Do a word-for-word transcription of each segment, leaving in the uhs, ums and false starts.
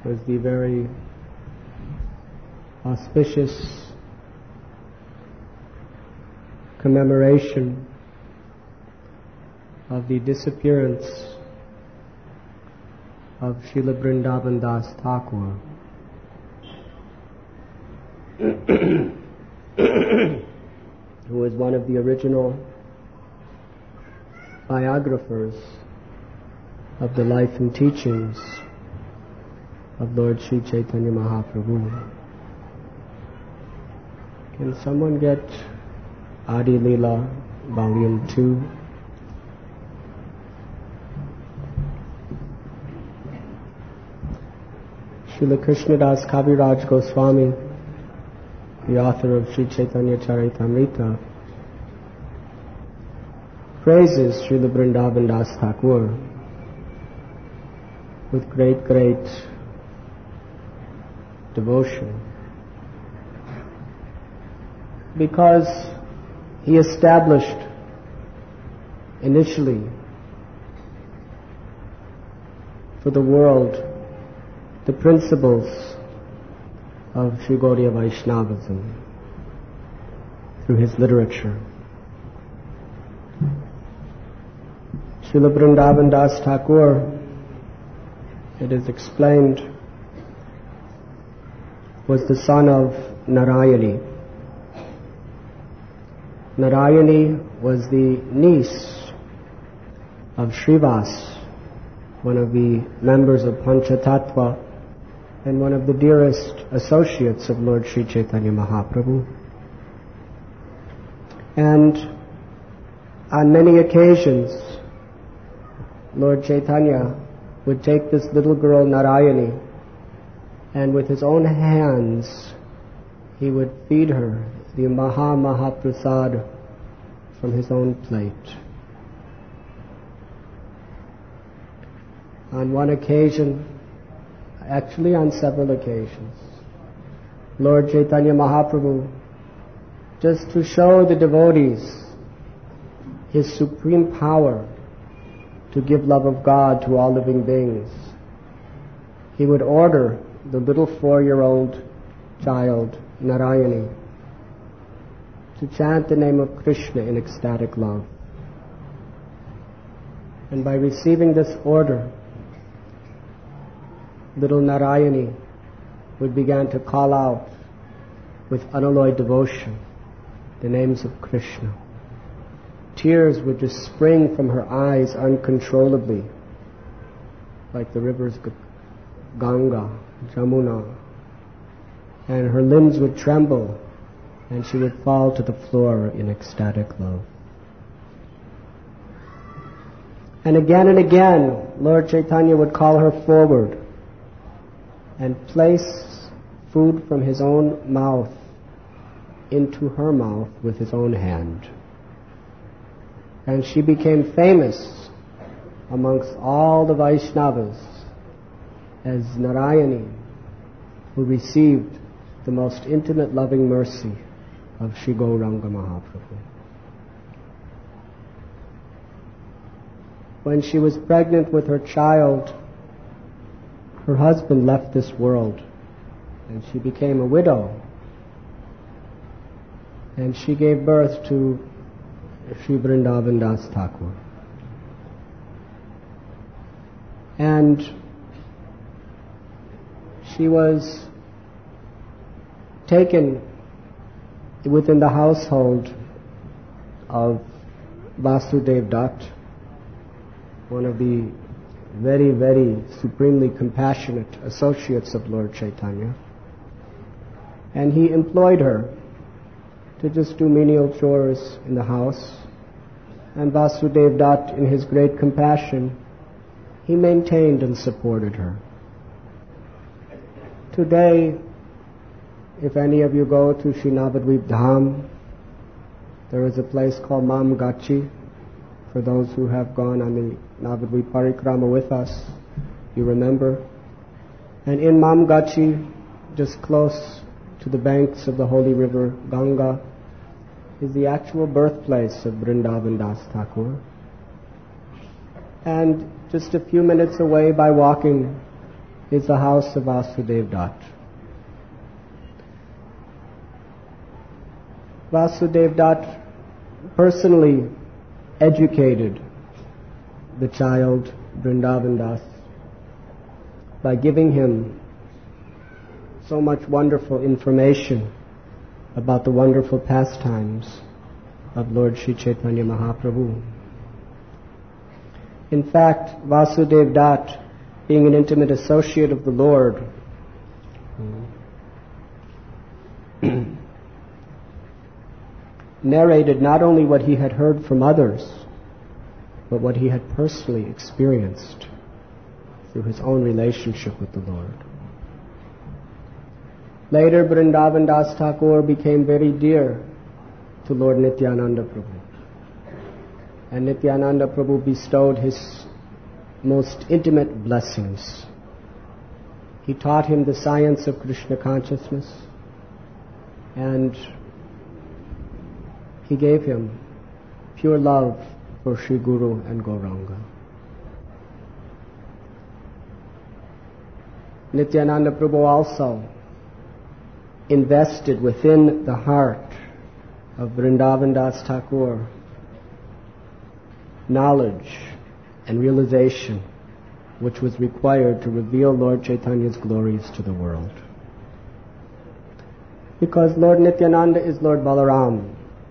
was the very auspicious commemoration of the disappearance of Srila Vrindavan Das Thakur, who was one of the original biographers of the life and teachings of Lord Sri Chaitanya Mahaprabhu. Can someone get Adi Leela, Volume two? Srila Krishnadas Kaviraj Goswami, the author of Sri Chaitanya Charitamrita, praises Srila Vrindavan Das Thakur with great, great devotion, because he established initially for the world the principles of Sri Gaudiya Vaishnavism through his literature. Srila Vrindavan Das Thakur, it is explained, was the son of Narayani. Narayani was the niece of Srivas, one of the members of Panchatattva and one of the dearest associates of Lord Sri Chaitanya Mahaprabhu. And on many occasions, Lord Chaitanya would take this little girl Narayani, and with his own hands he would feed her the Maha Mahaprasad from his own plate. On one occasion, actually on several occasions, Lord Chaitanya Mahaprabhu, just to show the devotees his supreme power to give love of God to all living beings, he would order the little four-year-old child, Narayani, to chant the name of Krishna in ecstatic love. And by receiving this order, little Narayani would begin to call out with unalloyed devotion the names of Krishna. Tears would just spring from her eyes uncontrollably, like the rivers Ganga, Jamuna, and her limbs would tremble and she would fall to the floor in ecstatic love. And again and again, Lord Chaitanya would call her forward and place food from his own mouth into her mouth with his own hand. And she became famous amongst all the Vaishnavas as Narayani, who received the most intimate loving mercy of Sri Gauranga Mahaprabhu. When she was pregnant with her child, her husband left this world and she became a widow. And she gave birth to Sri Vrindavan Das Thakur. And she was taken within the household of Vasudev Dutt, one of the very, very supremely compassionate associates of Lord Chaitanya. And he employed her to just do menial chores in the house. And Vasudev Dutt, in his great compassion, he maintained and supported her. Today, if any of you go to Sri Navadvip Dham, there is a place called Mam Gachi. For those who have gone on the Navadvip Parikrama with us, you remember. And in Mam Gachi, just close to the banks of the holy river Ganga, is the actual birthplace of Vrindavan Das Thakur. And just a few minutes away by walking is the house of Vasudev Dutt. Vasudev Dutt personally educated the child Vrindavan Das by giving him so much wonderful information about the wonderful pastimes of Lord Sri Chaitanya Mahaprabhu. In fact, Vasudev Dutt, being an intimate associate of the Lord, narrated not only what he had heard from others, but what he had personally experienced through his own relationship with the Lord. Later, Vrindavan Das Thakur became very dear to Lord Nityananda Prabhu. And Nityananda Prabhu bestowed his most intimate blessings. He taught him the science of Krishna consciousness, and he gave him pure love for Sri Guru and Gauranga. Nityananda Prabhu also invested within the heart of Vrindavan Das Thakur knowledge and realization which was required to reveal Lord Chaitanya's glories to the world. Because Lord Nityananda is Lord Balaram.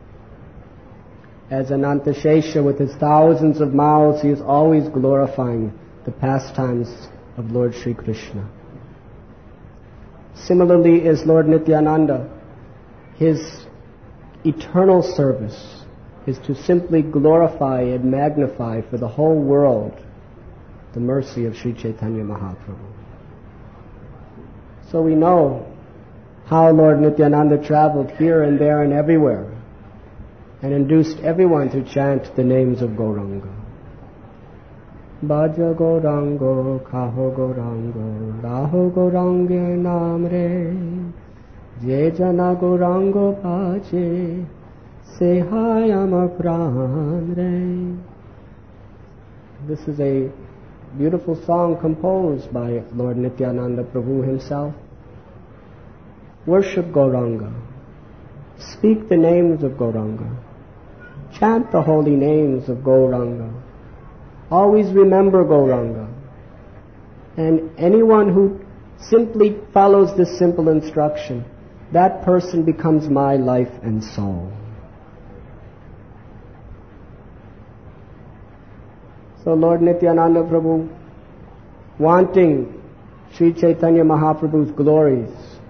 As Anantashesha with his thousands of mouths, he is always glorifying the pastimes of Lord Sri Krishna. Similarly is Lord Nityananda. His eternal service is to simply glorify and magnify for the whole world the mercy of Sri Chaitanya Mahaprabhu. So we know how Lord Nityananda traveled here and there and everywhere and induced everyone to chant the names of Gauranga. Bhaja Gaurango, Kaho Gaurango, Raho Gaurange Namre, Je Jana Gaurango Bhaje, Sehai Amar Pranre. This is a beautiful song composed by Lord Nityananda Prabhu himself. Worship Gauranga. Speak the names of Gauranga. Chant the holy names of Gauranga. Always remember Gauranga. And anyone who simply follows this simple instruction, that person becomes my life and soul. So Lord Nityananda Prabhu, wanting Sri Chaitanya Mahaprabhu's glories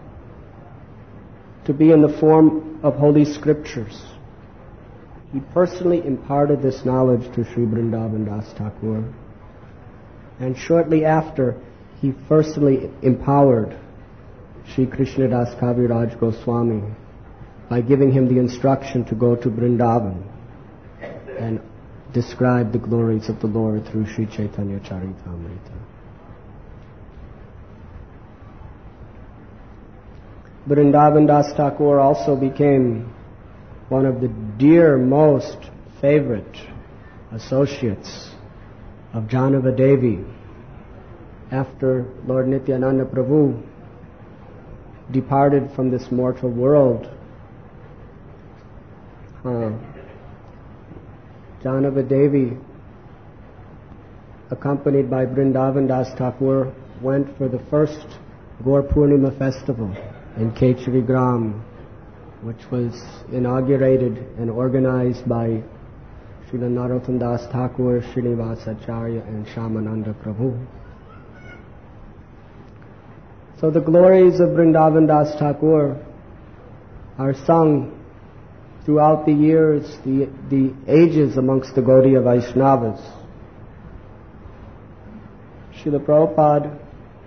to be in the form of holy scriptures, he personally imparted this knowledge to Sri Vrindavan Das Thakur. And shortly after, he personally empowered Sri Krishnadas Kaviraj Goswami by giving him the instruction to go to Vrindavan and describe the glories of the Lord through Sri Chaitanya Charitamrita. Vrindavan Das Thakur also became one of the dear, most favorite associates of Janava Devi after Lord Nityananda Prabhu departed from this mortal world. Uh, Janava Devi, accompanied by Vrindavan Das Thakur, went for the first Gaur Purnima festival in Kechari Gram, which was inaugurated and organized by Srila Narottam Das Thakur, Srinivas Acharya and Shyamananda Prabhu. So the glories of Vrindavan Das Thakur are sung throughout the years, the, the ages amongst the Gaudiya Vaishnavas. Srila Prabhupada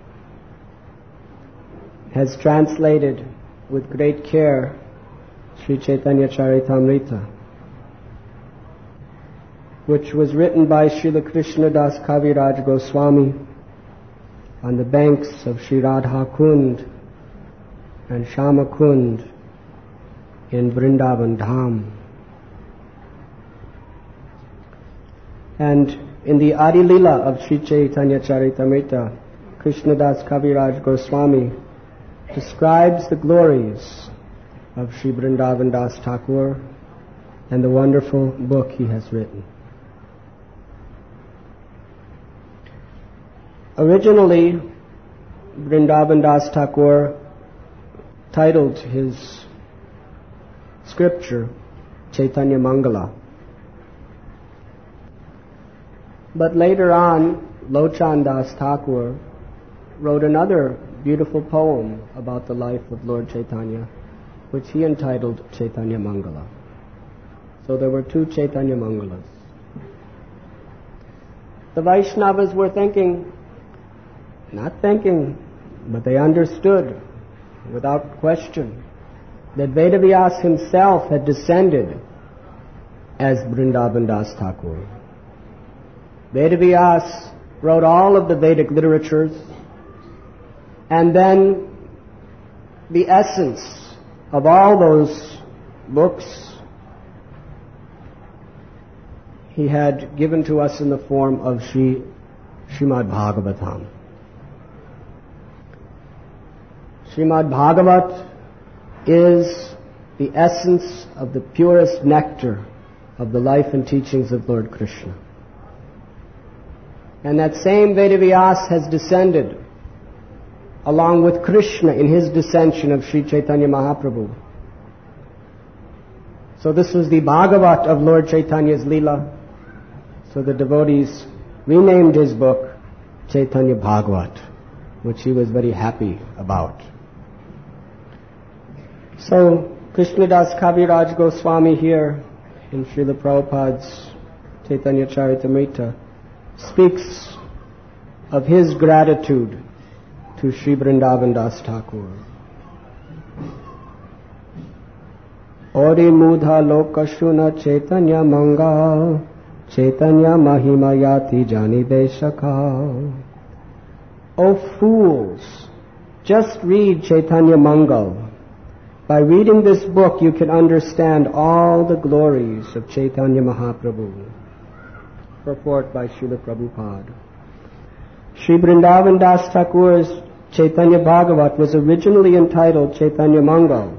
has translated with great care Sri Chaitanya Charitamrita, which was written by Srila Krishnadas Kaviraj Goswami on the banks of Sri Radha Kund and Shama Kund in Vrindavan Dham. And in the Adi Lila of Sri Chaitanya Charitamrita, Krishnadas Kaviraj Goswami describes the glories of Sri Vrindavan Das Thakur and the wonderful book he has written. Originally, Vrindavan Das Thakur titled his scripture Chaitanya Mangala. But later on, Lochan Das Thakur wrote another beautiful poem about the life of Lord Chaitanya, which he entitled Chaitanya Mangala. So there were two Chaitanya Mangalas. The Vaishnavas were thinking, not thinking, but they understood without question that Vedavyas himself had descended as Vrindavan Das Thakur. Vedavyas wrote all of the Vedic literatures, and then the essence of all those books he had given to us in the form of Sri Srimad Bhagavatam. Srimad Bhagavat is the essence of the purest nectar of the life and teachings of Lord Krishna. And that same Vedavyas has descended along with Krishna in his descension of Sri Chaitanya Mahaprabhu. So this was the Bhagavat of Lord Chaitanya's Leela. So the devotees renamed his book Chaitanya Bhagavat, which he was very happy about. So Krishnadas Kaviraj Goswami here in Srila Prabhupada's Chaitanya Charitamrita speaks of his gratitude to Sri Vrindavan Das Thakur. Ori mudha lokashuna Chaitanya Manga Chaitanya Mahima Yati Jani Deshaka. O fools, just read Chaitanya Mangal. By reading this book you can understand all the glories of Chaitanya Mahaprabhu. Purport by Srila Prabhupada. Sri Vrindavan Das Thakur's Chaitanya Bhagavat was originally entitled Chaitanya Mangal.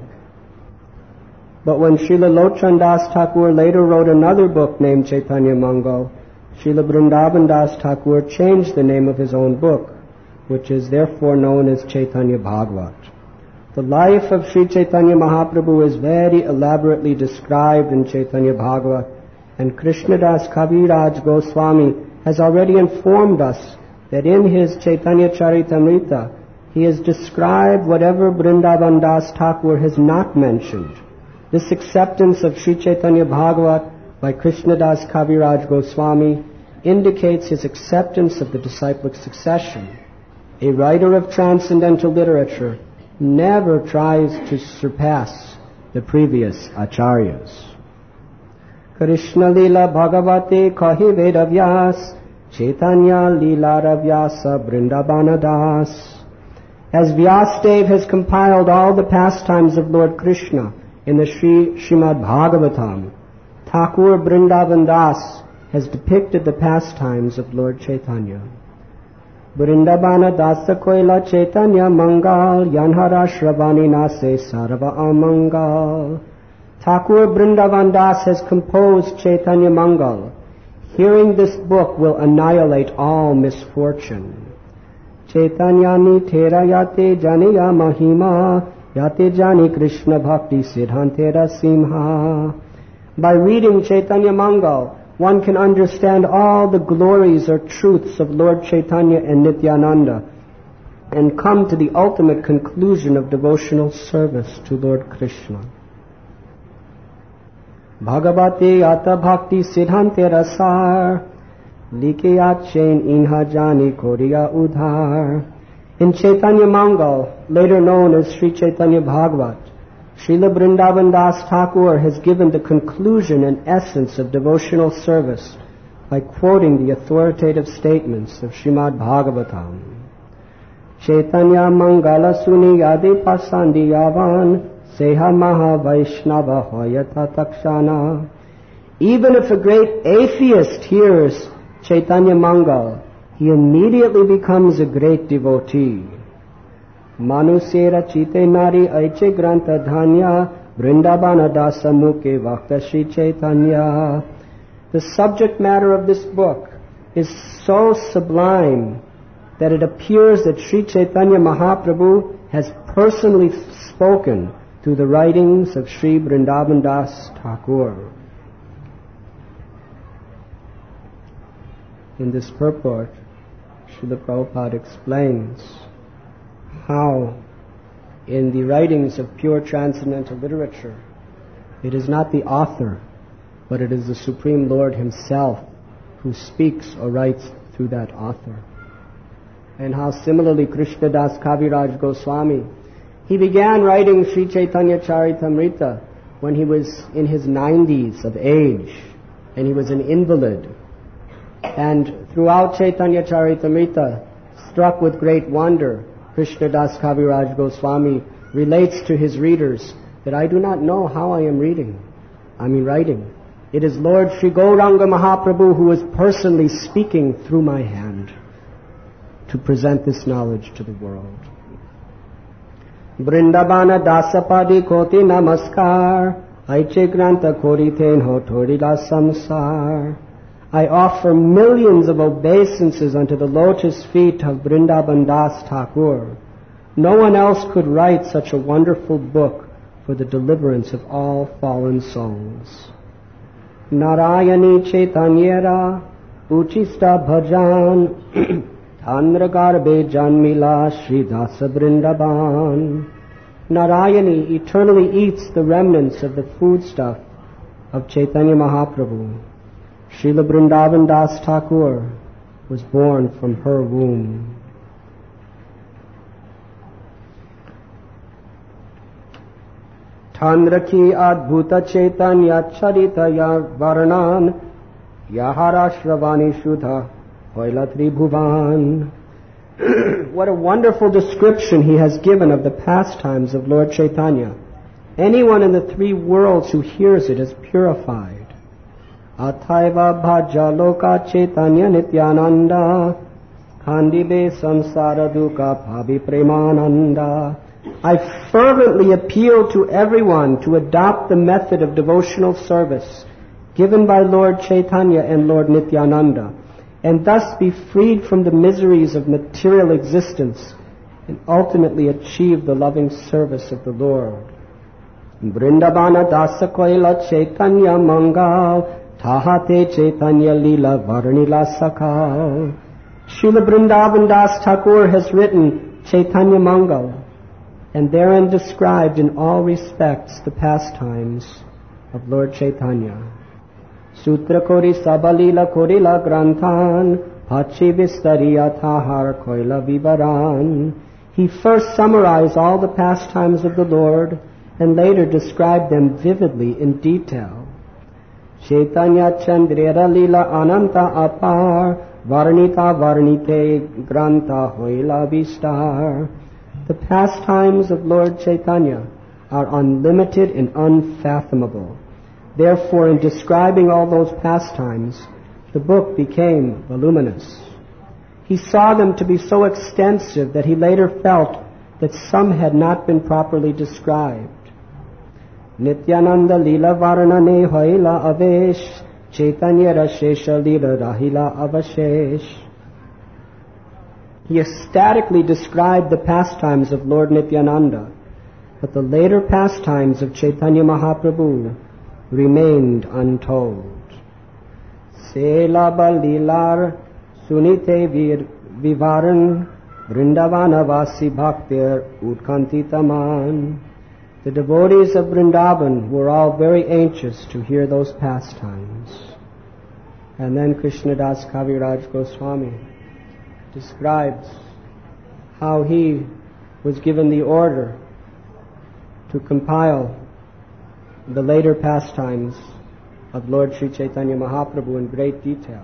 But when Srila Lochan Das Thakur later wrote another book named Chaitanya Mangal, Srila Vrindavan Das Thakur changed the name of his own book, which is therefore known as Chaitanya Bhagavat. The life of Sri Chaitanya Mahaprabhu is very elaborately described in Chaitanya Bhagavat, and Krishnadas Kaviraj Goswami has already informed us that in his Chaitanya Charitamrita he has described whatever Vrindavan Das Thakur has not mentioned. This acceptance of Sri Chaitanya Bhagavat by Krishnadas Kaviraj Goswami indicates his acceptance of the disciplic succession. A writer of transcendental literature never tries to surpass the previous acharyas. Krishna Lila Bhagavate Kahi Vedavyas Chaitanya Lila Ravyasa Vrindavana Das. As Vyasadeva has compiled all the pastimes of Lord Krishna in the Sri Srimad Bhagavatam, Thakur Vrindavan Das has depicted the pastimes of Lord Chaitanya. Vrindavana Dasa Koila Chaitanya Mangal Yanhara Shravani Nase Sarva Amangal. Thakur Vrindavan Das has composed Chaitanya Mangal. Hearing this book will annihilate all misfortune. Chaitanya ni thera yate janiya mahima yate jani Krishna bhakti siddhantera simha. By reading Chaitanya Mangal, one can understand all the glories or truths of Lord Chaitanya and Nityananda and come to the ultimate conclusion of devotional service to Lord Krishna. Bhagavate Ata Bhakti Siddhante Rasar Likya Chain Inha Jani Koriya Udhar. In Chaitanya Mangal, later known as Sri Chaitanya Bhagavat, Srila Vrindavan Das Thakur has given the conclusion and essence of devotional service by quoting the authoritative statements of Srimad Bhagavatam. Chaitanya Mangala Suni Yadi Pasandi Yavan Seha Maha Vaishnava Hoyata Takshana. Even if a great atheist hears Chaitanya Mangal, he immediately becomes a great devotee. Manusera chite nari aiche granta dhanya Vrindavana dasa muke vakta Shri Chaitanya. The subject matter of this book is so sublime that it appears that Sri Chaitanya Mahaprabhu has personally spoken through the writings of Sri Vrindavan Das Thakur. In this purport, Srila Prabhupada explains how in the writings of pure transcendental literature, it is not the author, but it is the Supreme Lord Himself who speaks or writes through that author. And how similarly Krishnadas Kaviraj Goswami, he began writing Sri Chaitanya Charitamrita when he was in his nineties of age, and he was an invalid. And throughout Chaitanya Charitamrita, struck with great wonder, Krishnadas Kaviraj Goswami relates to his readers that I do not know how I am reading. I mean writing. It is Lord Sri Gauranga Mahaprabhu who is personally speaking through my hand to present this knowledge to the world. Vrindavana dasapadi koti namaskar, aiche granta koriten ho torila samsar. I offer millions of obeisances unto the lotus feet of Vrindavan Das Thakur. No one else could write such a wonderful book for the deliverance of all fallen souls. Narayani Chaitanyera Uchista Bhajan Tandragarbe Janmila Shri Dasa Vrindavan. Narayani eternally eats the remnants of the foodstuff of Chaitanya Mahaprabhu. Srila Vrindavan Das Thakur was born from her womb. Tandraki Adbhuta Chaitanya Charitaya Varnan Yahara Shravani Shuddha Hoilatri Bhuvan. What a wonderful description he has given of the pastimes of Lord Chaitanya. Anyone in the three worlds who hears it is purified. Athaiva bhaja loka Chaitanya Nityananda Khandibe samsara dukkha bhavi premananda. I fervently appeal to everyone to adopt the method of devotional service given by Lord Chaitanya and Lord Nityananda, and thus be freed from the miseries of material existence and ultimately achieve the loving service of the Lord. Vrindavana dasa koila Chaitanya mangal Tahate Chaitanya Lila Varnila Sakal. Srila Vrindavan Das Thakur has written Chaitanya Mangal, and therein described in all respects the pastimes of Lord Chaitanya. Sutra Kori Sabalila Korila Granthan Pachi Vistariya Tahar Koila Vivaran. He first summarized all the pastimes of the Lord and later described them vividly in detail. Chaitanya Chandrera Lila Ananta Apar Varnita Varnite Granta Hoila Vistar. The pastimes of Lord Chaitanya are unlimited and unfathomable. Therefore, in describing all those pastimes, the book became voluminous. He saw them to be so extensive that he later felt that some had not been properly described. Nityananda Lila Varnane Hoila Avesh Chaitanya Rashesha Lila Rahila Avashesh. He ecstatically described the pastimes of Lord Nityananda, but the later pastimes of Chaitanya Mahaprabhu remained untold. Selaba Lilar Sunite Vir Vivaran Vrindavana Vasi Bhaktir Utkanti Taman. The devotees of Vrindavan were all very anxious to hear those pastimes. And then Krishnadas Kaviraj Goswami describes how he was given the order to compile the later pastimes of Lord Sri Chaitanya Mahaprabhu in great detail.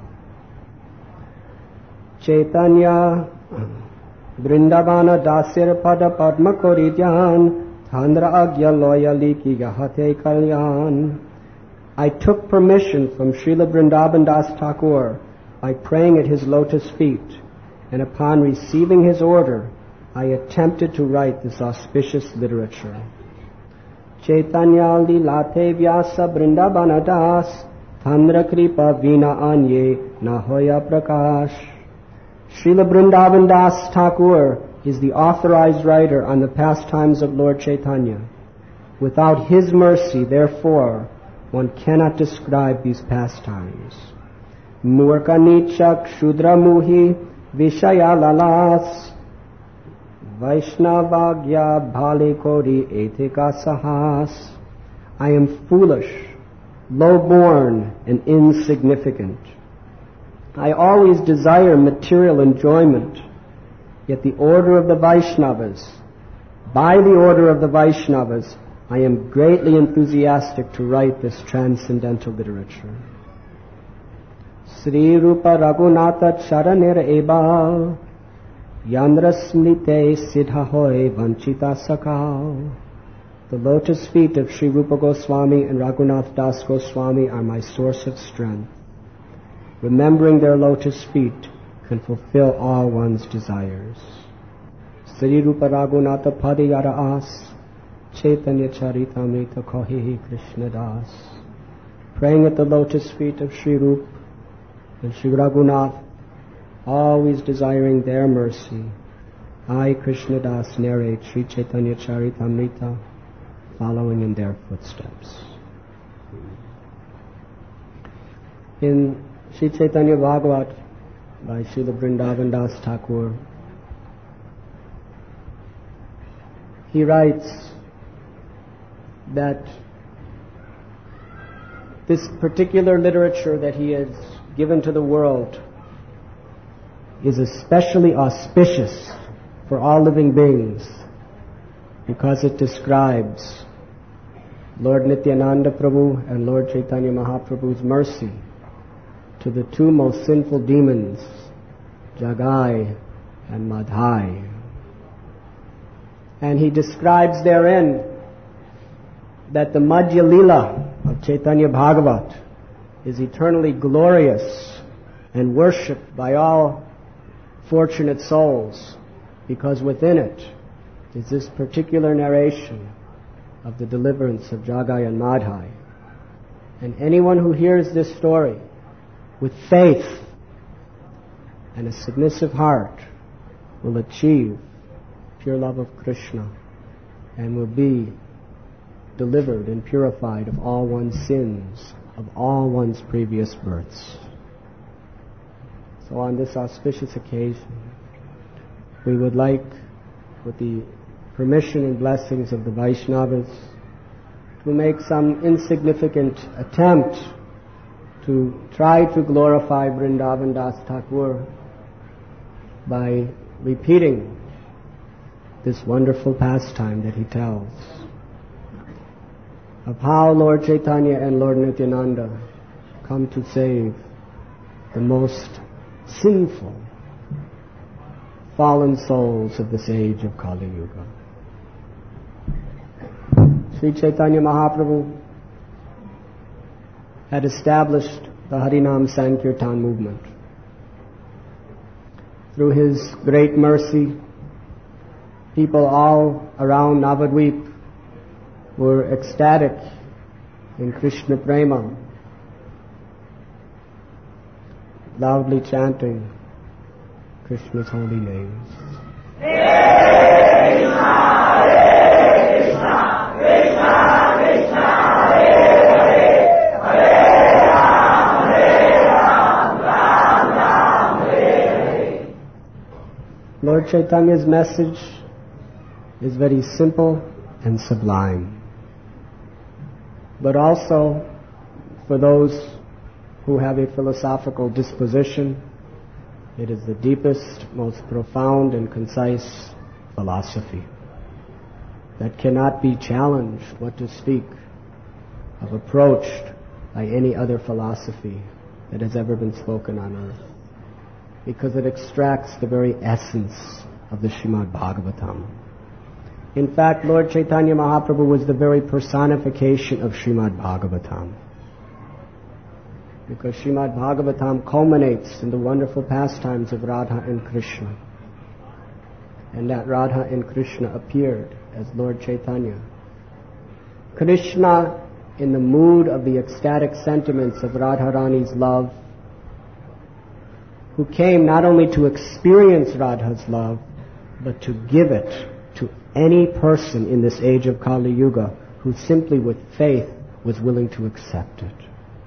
Chaitanya Vrindavana Dasir Pada Padma Koridyan Thandra Agya Loyali Ki Yahate Kalyan. I took permission from Srila Vrindavan Das Thakur by praying at his lotus feet and upon receiving his order, I attempted to write this auspicious literature. Chaitanya Lilate Vyasa Vrindavana Das Tandra Kripa Vina Anye Nahoya Prakash. Srila Vrindavan Das Thakur is the authorized writer on the pastimes of Lord Chaitanya. Without his mercy, therefore, one cannot describe these pastimes. Murka Nichak Shudra Muhi Vishaya Lalas Vaishnavagya Bhale Kori Etika Sahas. I am foolish, low-born, and insignificant. I always desire material enjoyment, yet the order of the Vaishnavas, by the order of the Vaishnavas, I am greatly enthusiastic to write this transcendental literature. Sri Rupa Raghunatha Charanir Eba Yandra Smrite Siddha Hoy Vanchita Sakal. The lotus feet of Sri Rupa Goswami and Raghunath Das Goswami are my source of strength. Remembering their lotus feet can fulfill all one's desires. Sri Rupa Raghunatha Padayara As Chaitanya Charitamrita Kohihi Krishna Das. Praying at the lotus feet of Sri Rupa and Sri Raghunath, always desiring their mercy, I, Krishna Das, narrate Sri Chaitanya Charitamrita, following in their footsteps. In Sri Chaitanya Bhagavat by Srila Vrindavan Das Thakur, he writes that this particular literature that he has given to the world is especially auspicious for all living beings because it describes Lord Nityananda Prabhu and Lord Chaitanya Mahaprabhu's mercy to the two most sinful demons, Jagai and Madhai. And he describes therein that the Madhya Lila of Chaitanya Bhagavat is eternally glorious and worshipped by all fortunate souls, because within it is this particular narration of the deliverance of Jagai and Madhai. And anyone who hears this story with faith and a submissive heart will achieve pure love of Krishna and will be delivered and purified of all one's sins, of all one's previous births. So on this auspicious occasion, we would like, with the permission and blessings of the Vaishnavas, to make some insignificant attempt to try to glorify Vrindavan Das Thakur by repeating this wonderful pastime that he tells of how Lord Chaitanya and Lord Nityananda come to save the most sinful, fallen souls of this age of Kali Yuga. Sri Chaitanya Mahaprabhu had established the Harinam Sankirtan movement. Through his great mercy, people all around Navadvip were ecstatic in Krishna Prema, loudly chanting Krishna's holy names. Hare Krishna, Hare Krishna, Krishna Krishna, Hare Hare, Hare Ram, Hare Ram, Ram Ram, Hare Hare. Lord Chaitanya's message is very simple and sublime. But also, for those who have a philosophical disposition, it is the deepest, most profound and concise philosophy that cannot be challenged, what to speak of approached by any other philosophy that has ever been spoken on earth, because it extracts the very essence of the Srimad Bhagavatam. In fact, Lord Chaitanya Mahaprabhu was the very personification of Srimad Bhagavatam. because Srimad Bhagavatam culminates in the wonderful pastimes of Radha and Krishna. And that Radha and Krishna appeared as Lord Chaitanya. Krishna, in the mood of the ecstatic sentiments of Radharani's love, who came not only to experience Radha's love, but to give it to any person in this age of Kali Yuga who simply with faith was willing to accept it.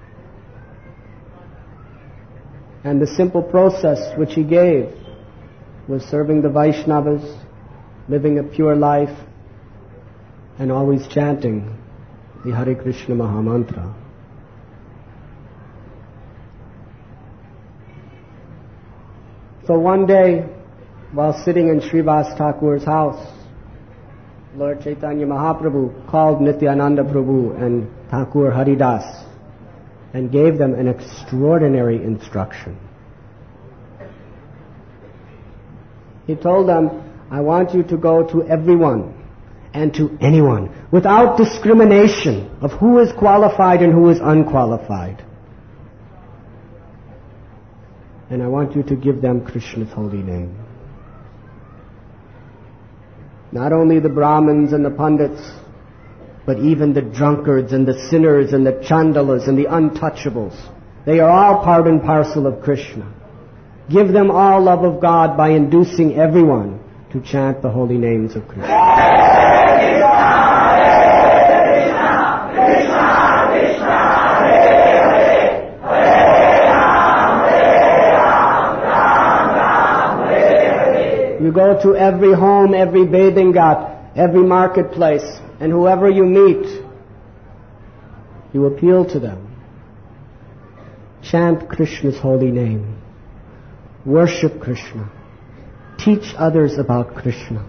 And the simple process which he gave was serving the Vaishnavas, living a pure life, and always chanting the Hare Krishna Mahamantra. So one day, while sitting in Srivas Thakur's house, Lord Chaitanya Mahaprabhu called Nityananda Prabhu and Thakur Haridas and gave them an extraordinary instruction. He told them, I want you to go to everyone and to anyone without discrimination of who is qualified and who is unqualified. And I want you to give them Krishna's holy name. Not only the Brahmins and the Pandits, but even the drunkards and the sinners and the chandalas and the untouchables. They are all part and parcel of Krishna. Give them all love of God by inducing everyone to chant the holy names of Krishna. You go to every home, every bathing ghat, every marketplace, and whoever you meet, you appeal to them. Chant Krishna's holy name. Worship Krishna. Teach others about Krishna.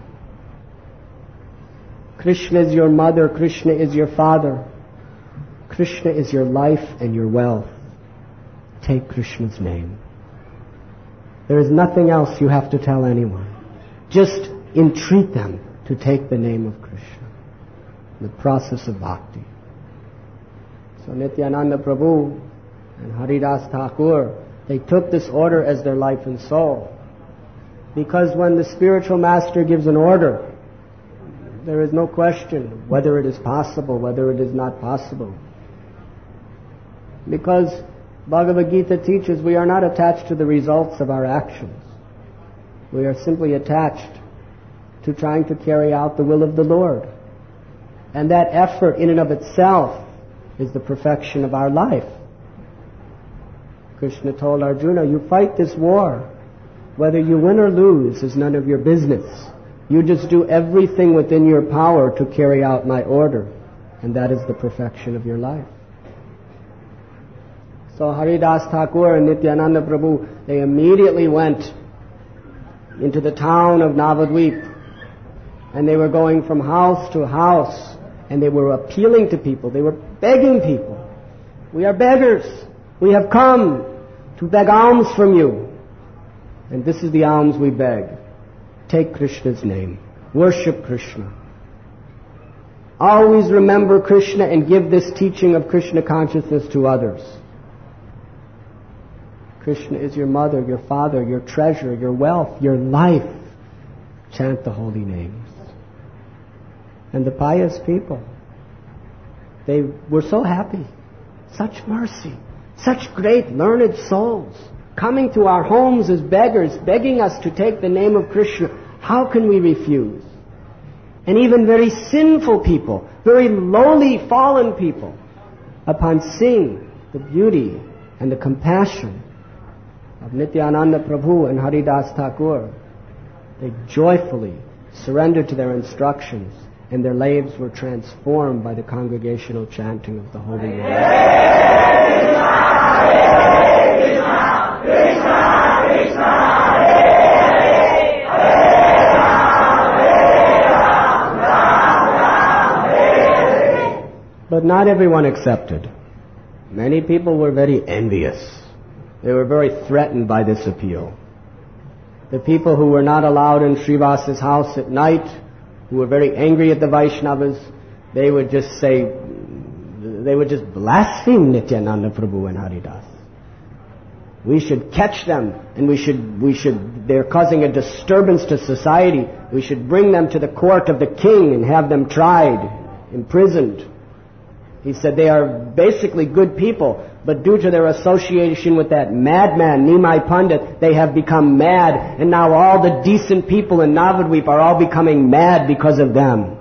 Krishna is your mother. Krishna is your father. Krishna is your life and your wealth. Take Krishna's name. There is nothing else you have to tell anyone. Just entreat them to take the name of Krishna. The process of bhakti. So Nityananda Prabhu and Haridas Thakur, they took this order as their life and soul. Because when the spiritual master gives an order, there is no question whether it is possible, whether it is not possible. Because Bhagavad Gita teaches we are not attached to the results of our actions. We are simply attached to trying to carry out the will of the Lord. And that effort in and of itself is the perfection of our life. Krishna told Arjuna, you fight this war. Whether you win or lose is none of your business. You just do everything within your power to carry out my order. And that is the perfection of your life. So Haridas Thakur and Nityananda Prabhu, they immediately went into the town of Navadvip. And they were going from house to house. And they were appealing to people. They were begging people. We are beggars. We have come to beg alms from you. And this is the alms we beg. Take Krishna's name. Worship Krishna. Always remember Krishna and give this teaching of Krishna consciousness to others. Krishna is your mother, your father, your treasure, your wealth, your life. Chant the holy names. And the pious people, they were so happy. Such mercy. Such great learned souls coming to our homes as beggars, begging us to take the name of Krishna. How can we refuse? And even very sinful people, very lowly, fallen people, upon seeing the beauty and the compassion of Nityananda Prabhu and Haridas Thakur, they joyfully surrendered to their instructions, and their lives were transformed by the congregational chanting of the holy name. But not everyone accepted. Many people were very envious. They were very threatened by this appeal. The people who were not allowed in Srivas's house at night, who were very angry at the Vaishnavas, they would just say, they would just blaspheme Nityananda Prabhu and Haridas. We should catch them, and we should, we should, they're causing a disturbance to society. We should bring them to the court of the king and have them tried, imprisoned. He said they are basically good people, but due to their association with that madman, Nimai Pandit, they have become mad, and now all the decent people in Navadvip are all becoming mad because of them.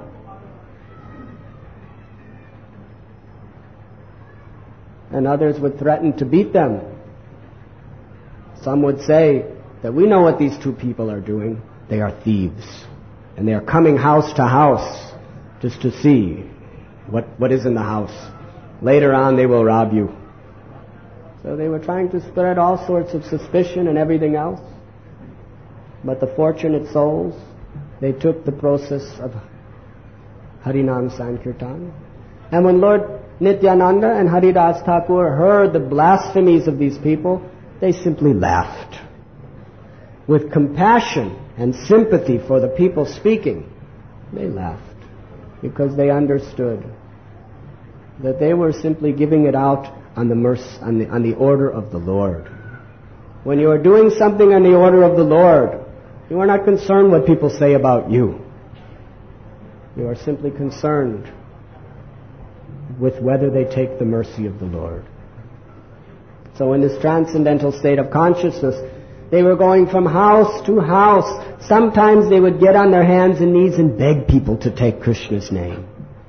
And others would threaten to beat them. Some would say that we know what these two people are doing. They are thieves. And they are coming house to house just to see what, what is in the house. Later on they will rob you. So they were trying to spread all sorts of suspicion and everything else. But the fortunate souls, they took the process of Harinam Sankirtan. And when Lord Nityananda and Haridas Thakur heard the blasphemies of these people, they simply laughed. With compassion and sympathy for the people speaking, they laughed because they understood that they were simply giving it out on the mercy, on the, on the order of the Lord. When you are doing something on the order of the Lord, you are not concerned what people say about you. You are simply concerned with whether they take the mercy of the Lord. So in this transcendental state of consciousness, they were going from house to house. Sometimes they would get on their hands and knees and beg people to take Krishna's name.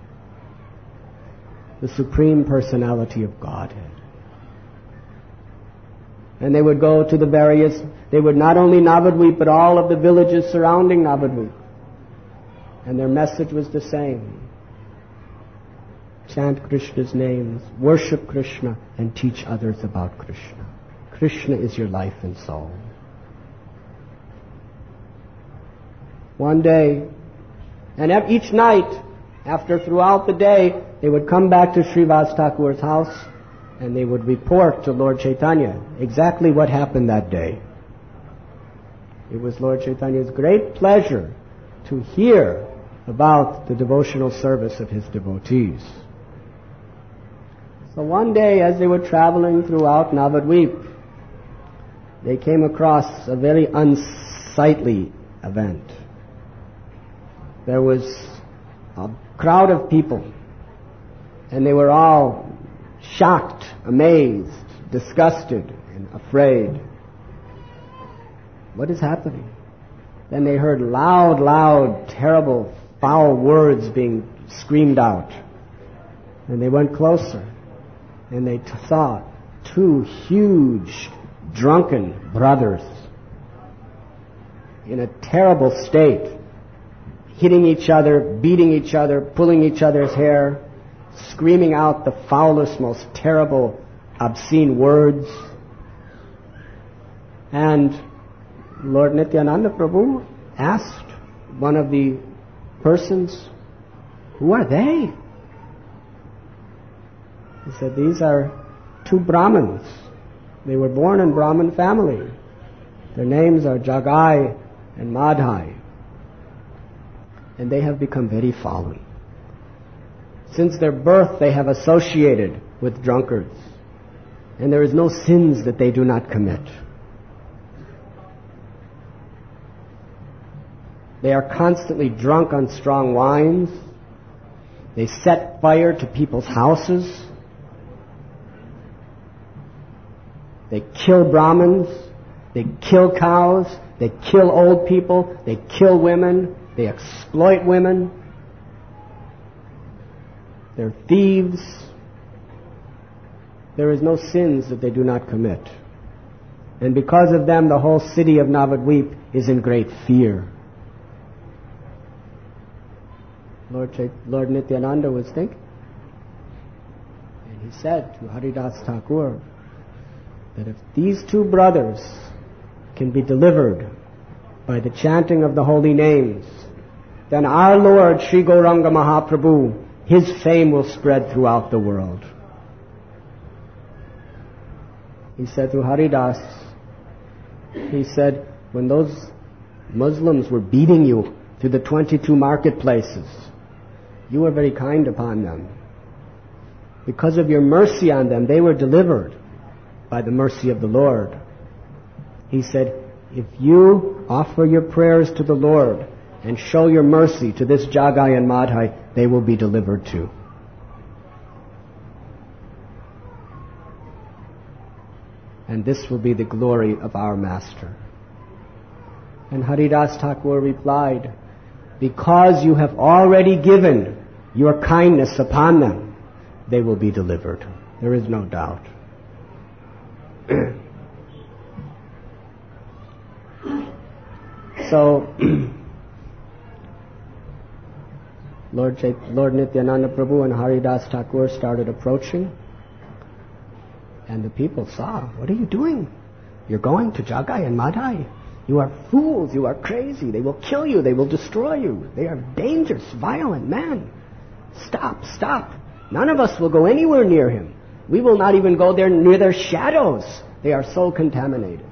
The Supreme Personality of Godhead. And they would go to the various, they would not only Navadvip, but all of the villages surrounding Navadvip. And their message was the same. Chant Krishna's names, worship Krishna, and teach others about Krishna. Krishna is your life and soul. One day, and each night, after throughout the day, they would come back to Srivas Thakur's house and they would report to Lord Chaitanya exactly what happened that day. It was Lord Chaitanya's great pleasure to hear about the devotional service of his devotees. So one day, as they were traveling throughout Navadvip, they came across a very unsightly event. There was a crowd of people, and they were all shocked, amazed, disgusted, and afraid. What is happening? Then they heard loud, loud, terrible, foul words being screamed out. And they went closer, and they t- saw two huge, drunken brothers in a terrible state, hitting each other, beating each other, pulling each other's hair, screaming out the foulest, most terrible, obscene words. And Lord Nityananda Prabhu asked one of the persons, "Who are they?" He said, "These are two Brahmins. They were born in Brahmin family. Their names are Jagai and Madhai. And they have become very fallen. Since their birth, they have associated with drunkards. And there is no sins that they do not commit. They are constantly drunk on strong wines. They set fire to people's houses. They kill Brahmins. They kill cows. They kill old people. They kill women. They exploit women. They're thieves. There is no sins that they do not commit. And because of them, the whole city of Navadvip is in great fear." Lord, Ch- Lord Nityananda was thinking. And he said to Haridas Thakur that if these two brothers can be delivered by the chanting of the holy names, then our Lord Sri Gauranga Mahaprabhu, his fame will spread throughout the world. He said to Haridas, he said, when those Muslims were beating you through the twenty-two marketplaces, you were very kind upon them. Because of your mercy on them, they were delivered by the mercy of the Lord. He said, if you offer your prayers to the Lord and show your mercy to this Jagai and Madhai, they will be delivered too. And this will be the glory of our Master. And Haridas Thakur replied, because you have already given your kindness upon them, they will be delivered. There is no doubt. So, Lord, Chait- Lord Nityananda Prabhu and Haridas Thakur started approaching, and the people saw, what are you doing? You're going to Jagai and Madhai. You are fools, you are crazy, they will kill you, they will destroy you. They are dangerous, violent men. Stop, stop. None of us will go anywhere near him. We will not even go there near their shadows. They are so contaminated.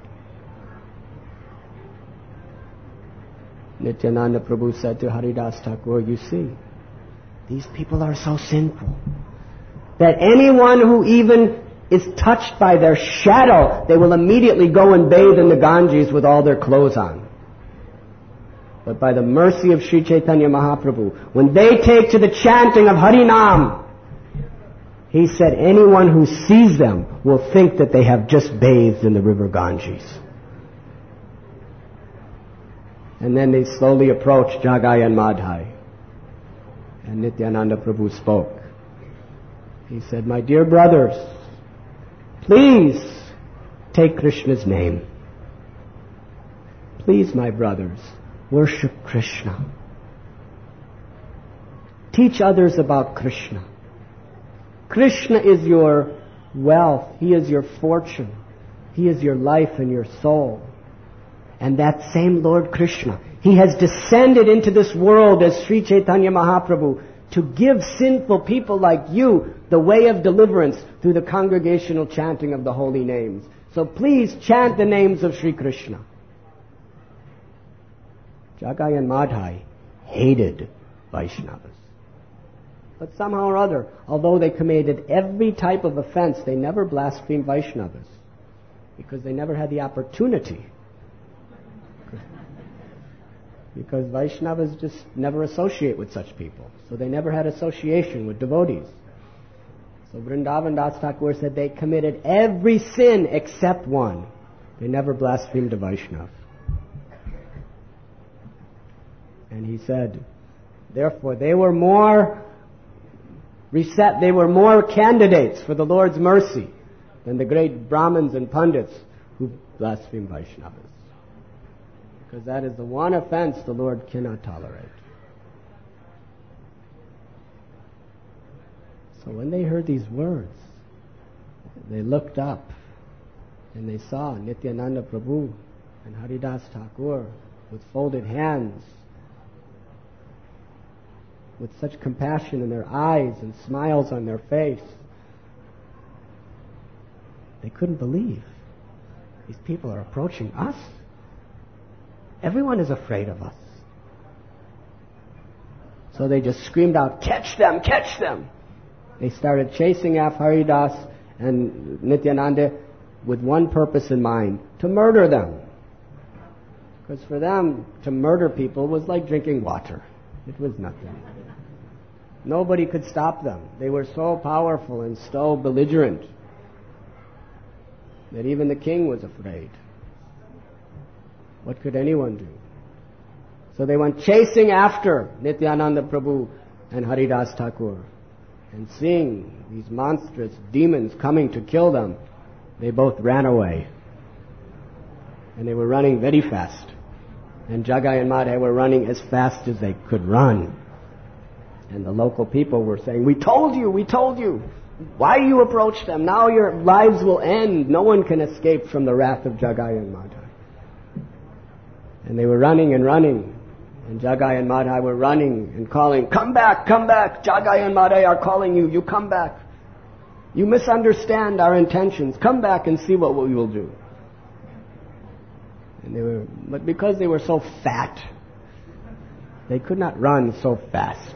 Nityananda Prabhu said to Haridas Thakur, you see, these people are so sinful that anyone who even is touched by their shadow, they will immediately go and bathe in the Ganges with all their clothes on. But by the mercy of Sri Chaitanya Mahaprabhu, when they take to the chanting of Harinam, he said anyone who sees them will think that they have just bathed in the river Ganges. And then they slowly approached Jagai and Madhai. And Nityananda Prabhu spoke. He said, my dear brothers, please take Krishna's name. Please, my brothers, worship Krishna. Teach others about Krishna. Krishna is your wealth. He is your fortune. He is your life and your soul. And that same Lord Krishna, He has descended into this world as Sri Chaitanya Mahaprabhu to give sinful people like you the way of deliverance through the congregational chanting of the holy names. So please chant the names of Sri Krishna. Jagai and Madhai hated Vaishnavas. But somehow or other, although they committed every type of offense, they never blasphemed Vaishnavas because they never had the opportunity. Because Vaishnavas just never associate with such people. So they never had association with devotees. So Vrindavan Das Thakur said they committed every sin except one. They never blasphemed a Vaishnava. And he said, therefore, they were more reset, they were more candidates for the Lord's mercy than the great Brahmins and Pandits who blasphemed Vaishnavas. Because that is the one offense the Lord cannot tolerate. So when they heard these words, they looked up and they saw Nityananda Prabhu and Haridas Thakur with folded hands, with such compassion in their eyes and smiles on their face. They couldn't believe. These people are approaching us. Everyone is afraid of us. So they just screamed out, catch them, catch them! They started chasing after Haridas and Nityananda with one purpose in mind, to murder them. Because for them, to murder people was like drinking water. It was nothing. Nobody could stop them. They were so powerful and so belligerent that even the king was afraid. What could anyone do? So they went chasing after Nityananda Prabhu and Haridas Thakur. And seeing these monstrous demons coming to kill them, they both ran away. And they were running very fast. And Jagai and Madhai were running as fast as they could run. And the local people were saying, we told you, we told you. Why you approach them? Now your lives will end. No one can escape from the wrath of Jagai and Madhai. And they were running and running. And Jagai and Madhai were running and calling, come back, come back. Jagai and Madhai are calling you. You come back. You misunderstand our intentions. Come back and see what we will do. And they were, but because they were so fat, they could not run so fast.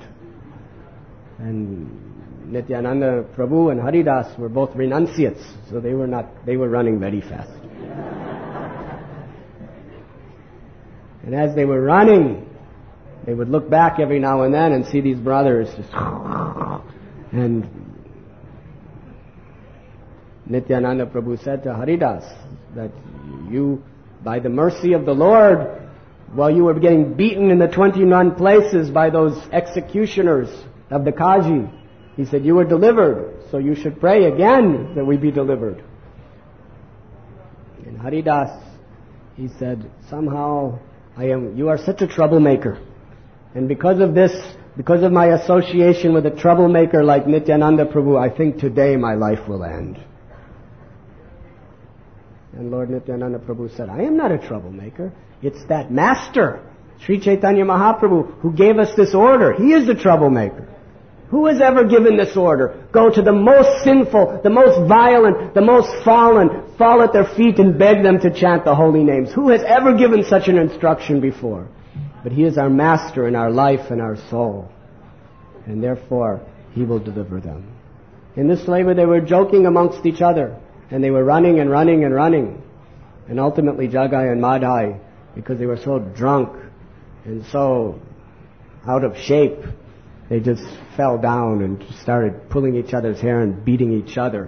And Nityananda Prabhu and Haridas were both renunciates, so they were not, they were running very fast. And as they were running, they would look back every now and then and see these brothers just and Nityananda Prabhu said to Haridas that you, by the mercy of the Lord, while you were getting beaten in the twenty-one places by those executioners of the Kaji, he said, you were delivered, so you should pray again that we be delivered. And Haridas, he said, somehow I am, you are such a troublemaker. And because of this, because of my association with a troublemaker like Nityananda Prabhu, I think today my life will end. And Lord Nityananda Prabhu said, I am not a troublemaker. It's that master, Sri Chaitanya Mahaprabhu, who gave us this order. He is the troublemaker. Who has ever given this order? Go to the most sinful, the most violent, the most fallen, fall at their feet and beg them to chant the holy names. Who has ever given such an instruction before? But He is our master in our life and our soul. And therefore, He will deliver them. In this way, they were joking amongst each other. And they were running and running and running. And ultimately, Jagai and Madhai, because they were so drunk and so out of shape, they just fell down and started pulling each other's hair and beating each other.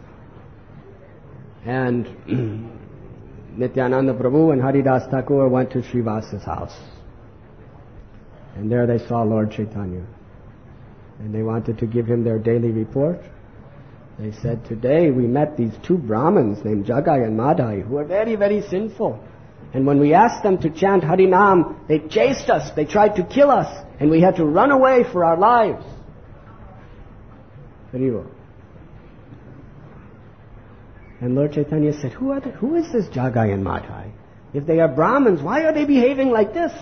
And Nityananda Prabhu and Haridas Thakur went to Srivasa's house. And there they saw Lord Chaitanya. And they wanted to give him their daily report. They said, today we met these two Brahmins named Jagai and Madhai who are very, very sinful. And when we asked them to chant Harinam, they chased us, they tried to kill us, and we had to run away for our lives. Haribo. And Lord Chaitanya said, who, are the, who is this Jagai and Madhai? If they are Brahmins, why are they behaving like this?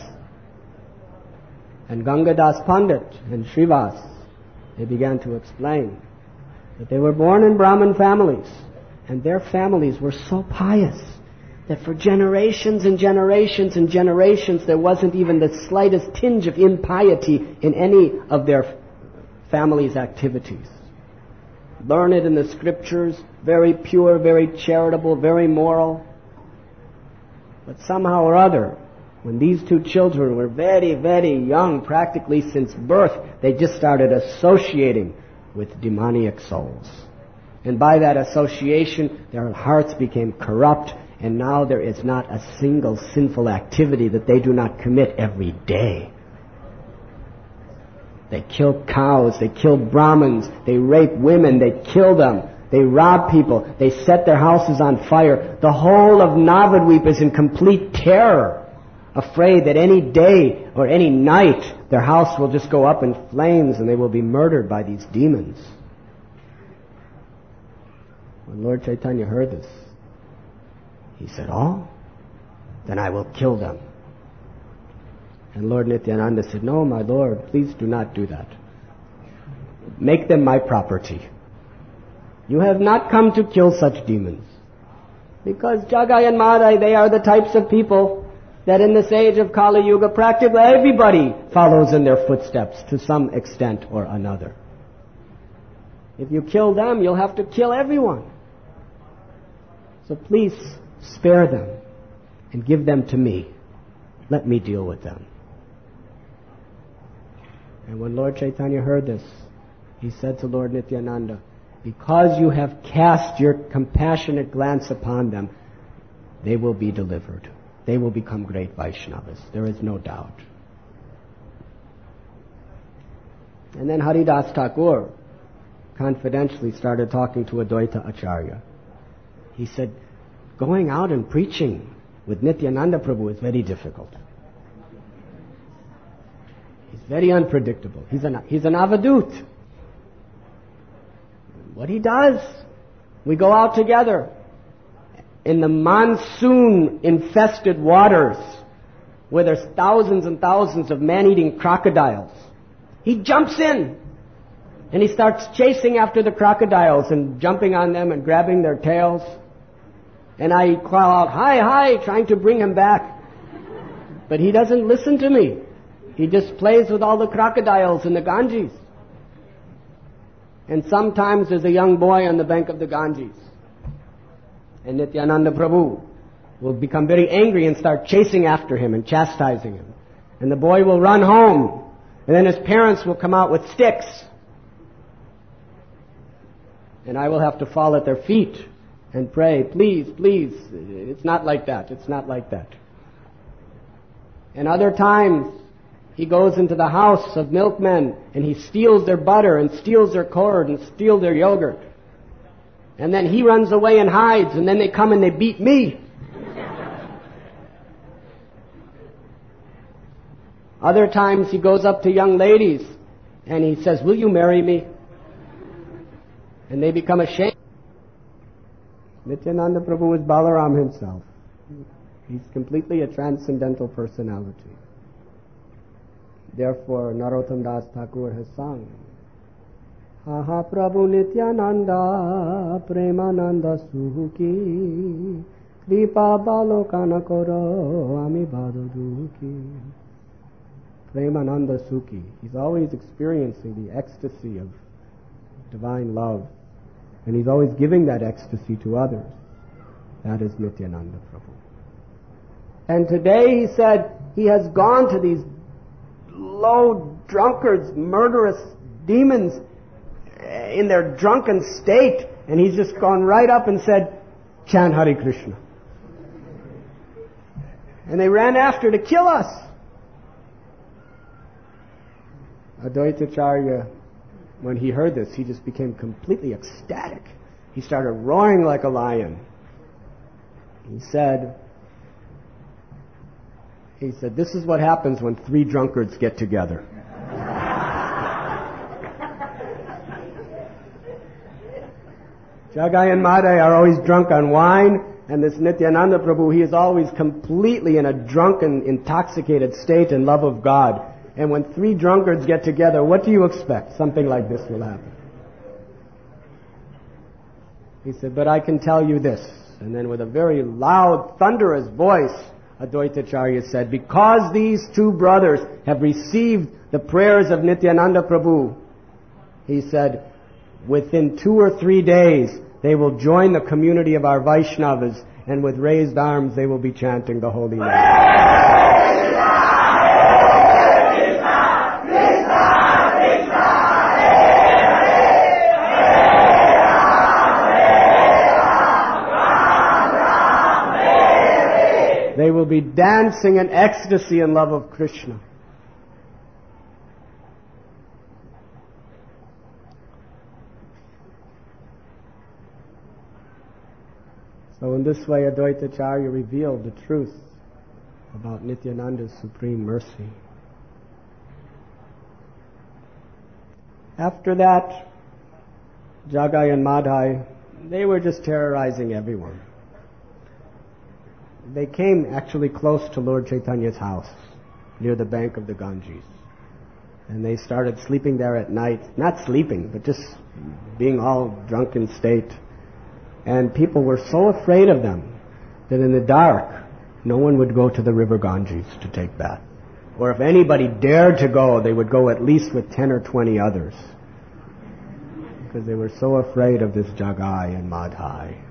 And Gangadas Pandit and Srivas, they began to explain that they were born in Brahmin families, and their families were so pious that for generations and generations and generations there wasn't even the slightest tinge of impiety in any of their family's activities. Learned in the scriptures, very pure, very charitable, very moral. But somehow or other, when these two children were very, very young, practically since birth, they just started associating with demoniac souls. And by that association, their hearts became corrupt, and now there is not a single sinful activity that they do not commit every day. They kill cows, they kill Brahmins, they rape women, they kill them, they rob people, they set their houses on fire. The whole of Navadvip is in complete terror, afraid that any day or any night their house will just go up in flames and they will be murdered by these demons. When Lord Chaitanya heard this, he said, oh, then I will kill them. And Lord Nityananda said, no, my Lord, please do not do that. Make them my property. You have not come to kill such demons. Because Jagai and Madhai, they are the types of people that in this age of Kali Yuga, practically everybody follows in their footsteps to some extent or another. If you kill them, you'll have to kill everyone. So please spare them and give them to me. Let me deal with them. And when Lord Chaitanya heard this, he said to Lord Nityananda, because you have cast your compassionate glance upon them, they will be delivered. They will become great Vaishnavas. There is no doubt. And then Haridas Thakur confidentially started talking to Advaita Acharya. He said, going out and preaching with Nityananda Prabhu is very difficult. He's very unpredictable. He's an, he's an avadut. What he does, we go out together in the monsoon-infested waters where there's thousands and thousands of man-eating crocodiles. He jumps in and he starts chasing after the crocodiles and jumping on them and grabbing their tails. And I call out, hi, hi, trying to bring him back. But he doesn't listen to me. He just plays with all the crocodiles in the Ganges. And sometimes there's a young boy on the bank of the Ganges. And Nityananda Prabhu will become very angry and start chasing after him and chastising him. And the boy will run home. And then his parents will come out with sticks. And I will have to fall at their feet and pray, please, please. It's not like that. It's not like that. And other times, he goes into the house of milkmen and he steals their butter and steals their curd and steals their yogurt. And then he runs away and hides, and then they come and they beat me. Other times he goes up to young ladies and he says, will you marry me? And they become ashamed. Nityananda Prabhu is Balaram himself. He's completely a transcendental personality. Therefore, Narottam Das Thakur has sung, Ha ha Prabhu Nityananda Premananda Suki Kripa Balokana Koro Ami Bado Duki. Premananda Sukhi. He's always experiencing the ecstasy of divine love. And he's always giving that ecstasy to others. That is Nityananda Prabhu. And today he said he has gone to these low drunkards, murderous demons in their drunken state, and he's just gone right up and said, chant Hare Krishna. And they ran after to kill us. Advaitacharya, when he heard this, he just became completely ecstatic. He started roaring like a lion. He said, he said, this is what happens when three drunkards get together. Jagai and Madai are always drunk on wine, and this Nityananda Prabhu, he is always completely in a drunken, intoxicated state in love of God. And when three drunkards get together, what do you expect? Something like this will happen. He said, but I can tell you this. And then with a very loud, thunderous voice, Advaitacharya said, because these two brothers have received the prayers of Nityananda Prabhu, he said, within two or three days, they will join the community of our Vaishnavas, and with raised arms, they will be chanting the holy name. They will be dancing in ecstasy and love of Krishna. So in this way, Advaitacharya revealed the truth about Nityananda's supreme mercy. After that, Jagai and Madhai, they were just terrorizing everyone. They came actually close to Lord Chaitanya's house, near the bank of the Ganges. And they started sleeping there at night. Not sleeping, but just being all drunk in state. And people were so afraid of them that in the dark, no one would go to the river Ganges to take bath. Or if anybody dared to go, they would go at least with ten or twenty others. Because they were so afraid of this Jagai and Madhai.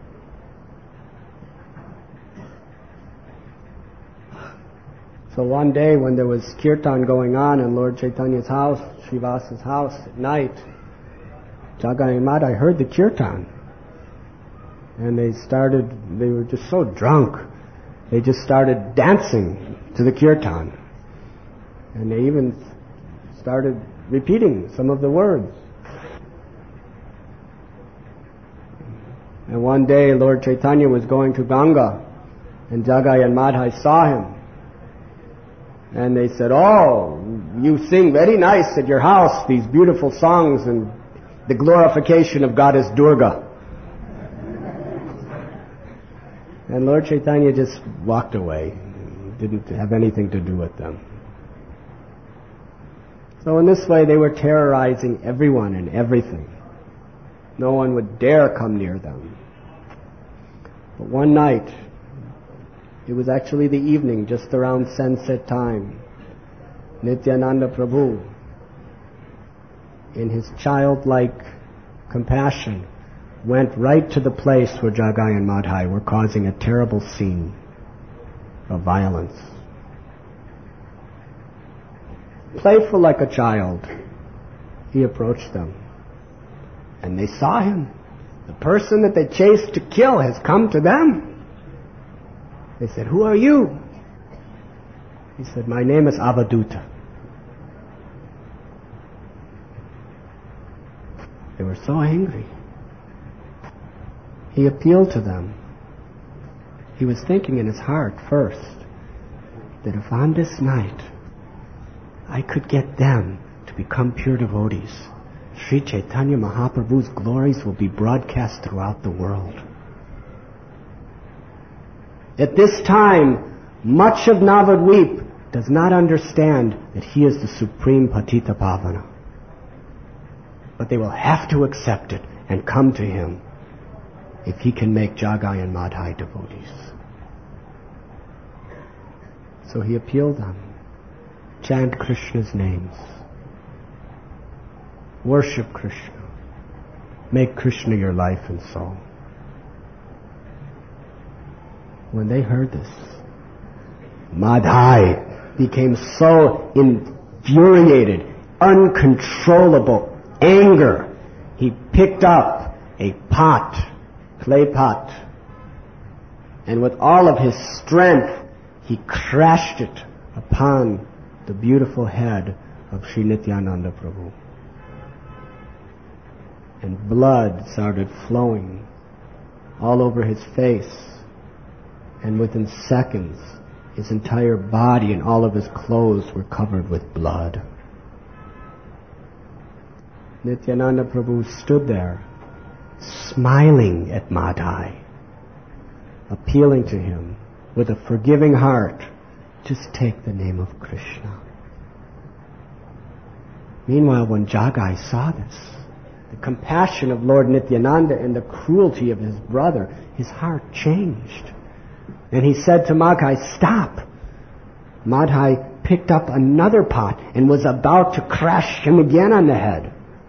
So one day when there was kirtan going on in Lord Chaitanya's house, Srivasa's house at night, Jagai and Madhai heard the kirtan. And they started, they were just so drunk, they just started dancing to the kirtan. And they even started repeating some of the words. And one day Lord Chaitanya was going to Ganga, and Jagai and Madhai saw him. And they said, oh, you sing very nice at your house, these beautiful songs and the glorification of Goddess Durga. And Lord Chaitanya just walked away, didn't have anything to do with them. So in this way they were terrorizing everyone and everything. No one would dare come near them. But one night, it was actually the evening, just around sunset time, Nityananda Prabhu, in his childlike compassion, went right to the place where Jagai and Madhai were causing a terrible scene of violence. Playful like a child, he approached them. And they saw him. The person that they chased to kill has come to them. They said, "Who are you?" He said, "My name is Avaduta." They were so angry. He appealed to them. He was thinking in his heart first that if on this night I could get them to become pure devotees, Sri Chaitanya Mahaprabhu's glories will be broadcast throughout the world. At this time, much of Navadvip does not understand that he is the supreme Patita Pavana. But they will have to accept it and come to him if he can make Jagai and Madhai devotees. So he appealed them. Chant Krishna's names. Worship Krishna. Make Krishna your life and soul. When they heard this, Madhai became so infuriated, uncontrollable anger. He picked up a pot, clay pot, and with all of his strength, he crashed it upon the beautiful head of Sri Nityananda Prabhu. And blood started flowing all over his face. And within seconds, his entire body and all of his clothes were covered with blood. Nityananda Prabhu stood there, smiling at Madhai, appealing to him with a forgiving heart, just take the name of Krishna. Meanwhile, when Jagai saw this, the compassion of Lord Nityananda and the cruelty of his brother, his heart changed. And he said to Madhai, "Stop!" Madhai picked up another pot and was about to crash him again on the head.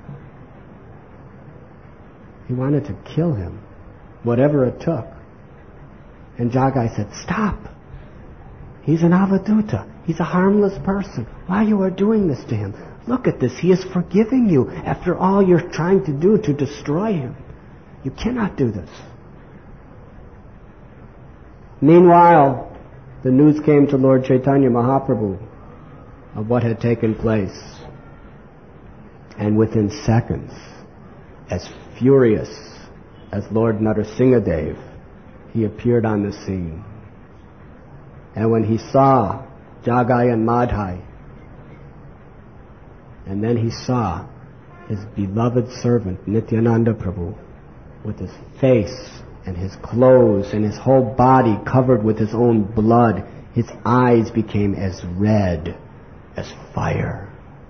He wanted to kill him, whatever it took. And Jagai said, "Stop! He's an Avaduta. He's a harmless person. Why you are doing this to him? Look at this. He is forgiving you after all you're trying to do to destroy him. You cannot do this." Meanwhile, the news came to Lord Chaitanya Mahaprabhu of what had taken place. And within seconds, as furious as Lord Narasimhadev, he appeared on the scene. And when he saw Jagai and Madhai, and then he saw his beloved servant Nityananda Prabhu with his face and his clothes and his whole body covered with his own blood, his eyes became as red as fire.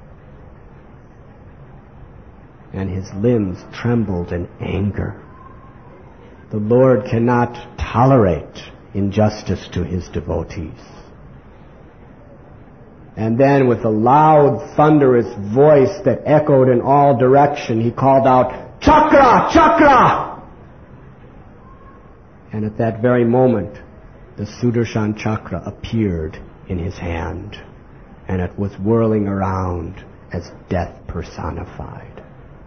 And his limbs trembled in anger. The Lord cannot tolerate injustice to his devotees. And then with a loud, thunderous voice that echoed in all direction, he called out, "Chakra! Chakra!" And at that very moment, the Sudarshan Chakra appeared in his hand, and it was whirling around as death personified.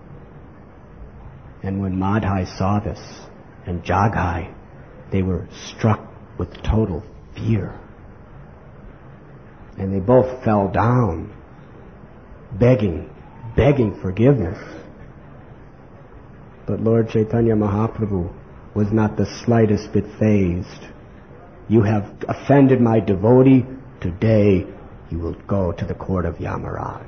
And when Madhai saw this, and Jagai, they were struck with total fear. And they both fell down, begging, begging forgiveness. But Lord Chaitanya Mahaprabhu was not the slightest bit fazed. "You have offended my devotee. Today you will go to the court of Yamaraj."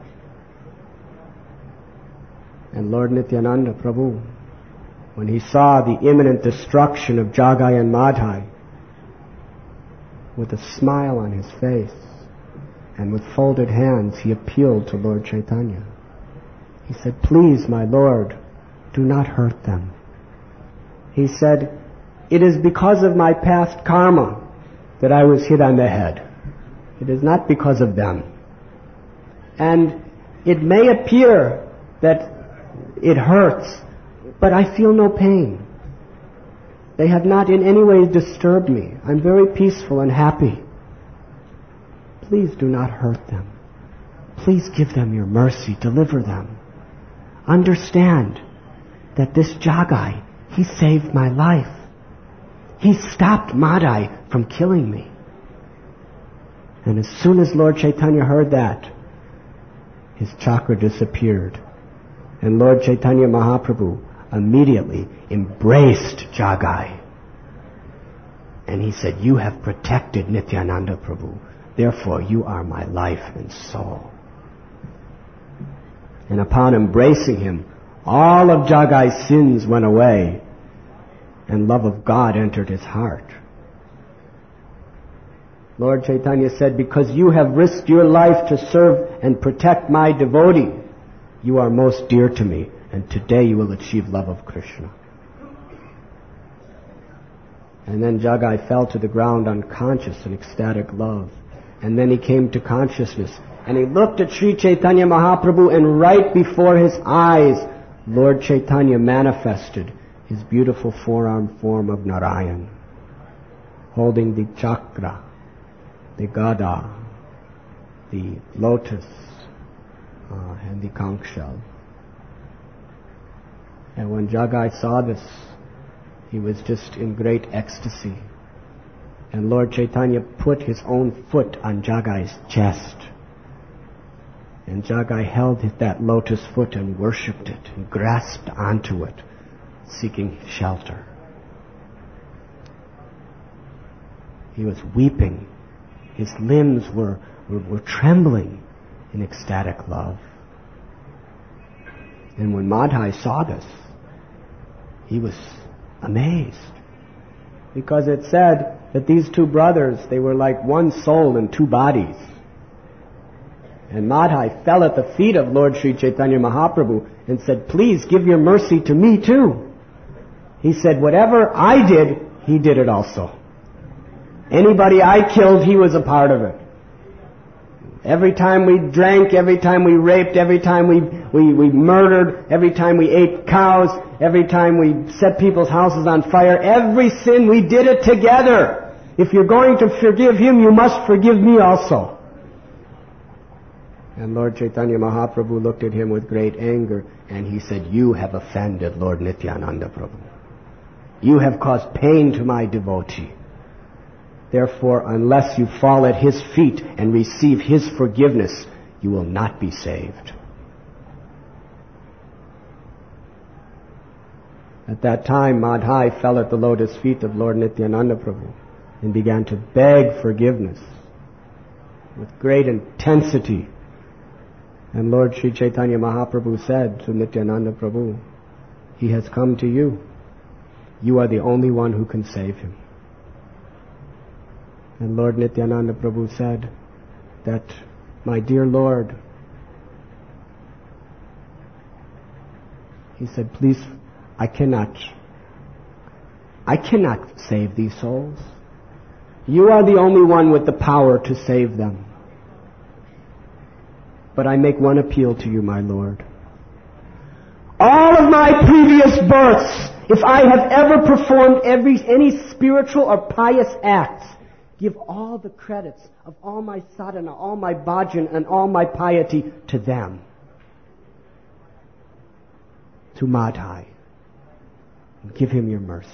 And Lord Nityananda Prabhu, when he saw the imminent destruction of Jagai and Madhai, with a smile on his face and with folded hands, he appealed to Lord Chaitanya. He said, "Please, my Lord, do not hurt them." He said, "It is because of my past karma that I was hit on the head. It is not because of them. And it may appear that it hurts, but I feel no pain. They have not in any way disturbed me. I'm very peaceful and happy. Please do not hurt them. Please give them your mercy. Deliver them. Understand that this Jagai, he saved my life. He stopped Madhai from killing me. And as soon as Lord Chaitanya heard that, his chakra disappeared. And Lord Chaitanya Mahaprabhu immediately embraced Jagai. And he said, you have protected Nityananda Prabhu. Therefore, you are my life and soul. And upon embracing him, all of Jagai's sins went away, and love of God entered his heart. Lord Chaitanya said, because you have risked your life to serve and protect my devotee, you are most dear to me, and today you will achieve love of Krishna. And then Jagai fell to the ground unconscious in ecstatic love. And then he came to consciousness, and he looked at Sri Chaitanya Mahaprabhu, and right before his eyes, Lord Chaitanya manifested his beautiful forearm form of Narayan, holding the chakra, the gada, the lotus, uh, and the conch shell. And when Jagai saw this, he was just in great ecstasy. And Lord Chaitanya put his own foot on Jagai's chest. And Jagai held that lotus foot and worshipped it and grasped onto it, seeking shelter. He was weeping. His limbs were, were, were trembling in ecstatic love. And when Madhai saw this, he was amazed. Because it said that these two brothers, they were like one soul in two bodies. And Madhai fell at the feet of Lord Sri Chaitanya Mahaprabhu and said, please give your mercy to me too. He said, whatever I did, he did it also. Anybody I killed, he was a part of it. Every time we drank, every time we raped, every time we, we, we murdered, every time we ate cows, every time we set people's houses on fire, every sin, we did it together. If you're going to forgive him, you must forgive me also. And Lord Chaitanya Mahaprabhu looked at him with great anger, and he said, you have offended Lord Nityananda Prabhu. You have caused pain to my devotee. Therefore, unless you fall at his feet and receive his forgiveness, you will not be saved. At that time, Madhai fell at the lotus feet of Lord Nityananda Prabhu and began to beg forgiveness with great intensity. And Lord Sri Chaitanya Mahaprabhu said to Nityananda Prabhu, he has come to you. You are the only one who can save him. And Lord Nityananda Prabhu said that, my dear Lord, he said, please, I cannot, I cannot save these souls. You are the only one with the power to save them. But I make one appeal to you, my Lord. All of my previous births, if I have ever performed every, any spiritual or pious acts, give all the credits of all my sadhana, all my bhajan, and all my piety to them. To Madhai. And give him your mercy.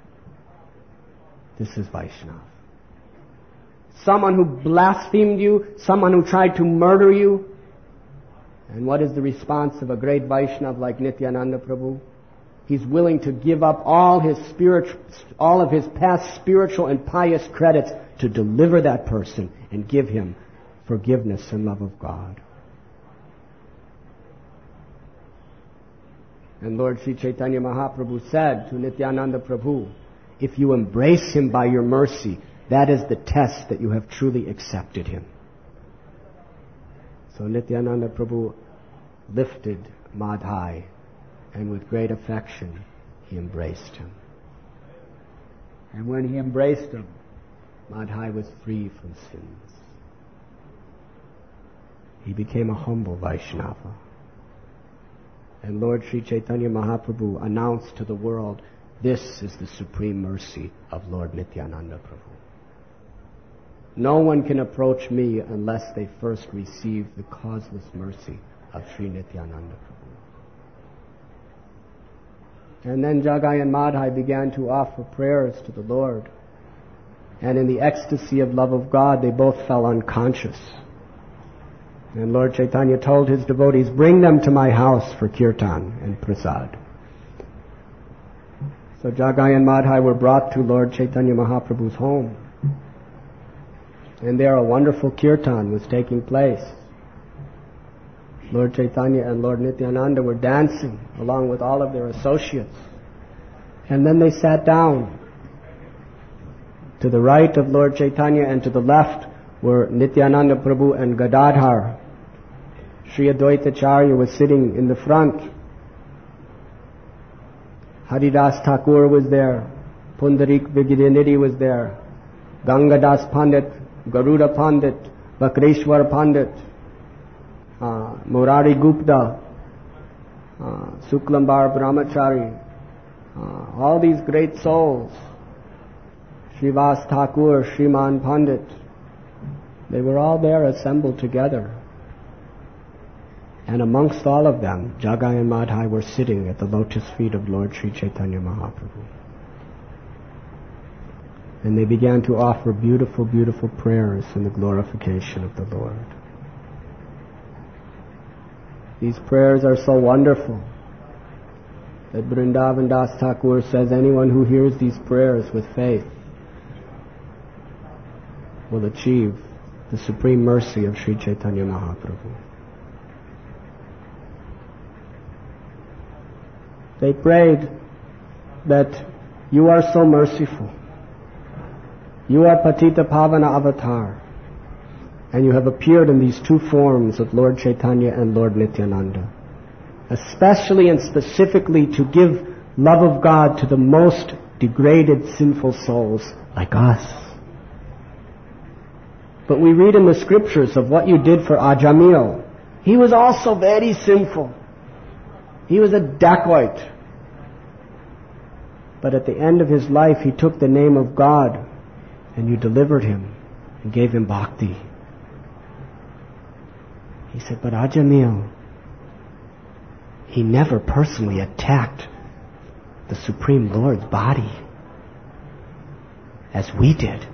This is Vaishnava. Someone who blasphemed you, someone who tried to murder you. And what is the response of a great Vaishnava like Nityananda Prabhu? He's willing to give up all his spiritual, all of his past spiritual and pious credits to deliver that person and give him forgiveness and love of God. And Lord Sri Chaitanya Mahaprabhu said to Nityananda Prabhu, if you embrace him by your mercy, that is the test that you have truly accepted him. So Nityananda Prabhu lifted Madhai, and with great affection he embraced him. And when he embraced him, Madhai was free from sins. He became a humble Vaishnava. And Lord Sri Chaitanya Mahaprabhu announced to the world, this is the supreme mercy of Lord Nityananda Prabhu. No one can approach me unless they first receive the causeless mercy of Sri Nityananda Prabhu. And then Jagai and Madhai began to offer prayers to the Lord. And in the ecstasy of love of God, they both fell unconscious. And Lord Chaitanya told his devotees, bring them to my house for kirtan and prasad. So Jagai and Madhai were brought to Lord Chaitanya Mahaprabhu's home. And there a wonderful kirtan was taking place. Lord Chaitanya and Lord Nityananda were dancing along with all of their associates. And then they sat down. To the right of Lord Chaitanya and to the left were Nityananda Prabhu and Gadadhar. Sri Advaitacharya was sitting in the front. Haridas Thakur was there. Pundarik Vigidanidhi was there. Gangadas Pandit, Garuda Pandit, Bakreshwar Pandit, uh, Murari Gupta, uh, Suklambar Brahmachari, uh, all these great souls. Srivas Thakur, Shriman Pandit, they were all there assembled together. And amongst all of them, Jagai and Madhai were sitting at the lotus feet of Lord Sri Chaitanya Mahaprabhu. And they began to offer beautiful, beautiful prayers in the glorification of the Lord. These prayers are so wonderful that Vrindavan Das Thakur says anyone who hears these prayers with faith will achieve the supreme mercy of Sri Chaitanya Mahaprabhu. They prayed that you are so merciful. You are Patita Pavana Avatar. And you have appeared in these two forms of Lord Chaitanya and Lord Nityananda, especially and specifically to give love of God to the most degraded sinful souls like us. But we read in the scriptures of what you did for Ajamil. He was also very sinful. He was a dacoit. But at the end of his life, he took the name of God and you delivered him and gave him bhakti. He said, but Ajamil, he never personally attacked the Supreme Lord's body as we did.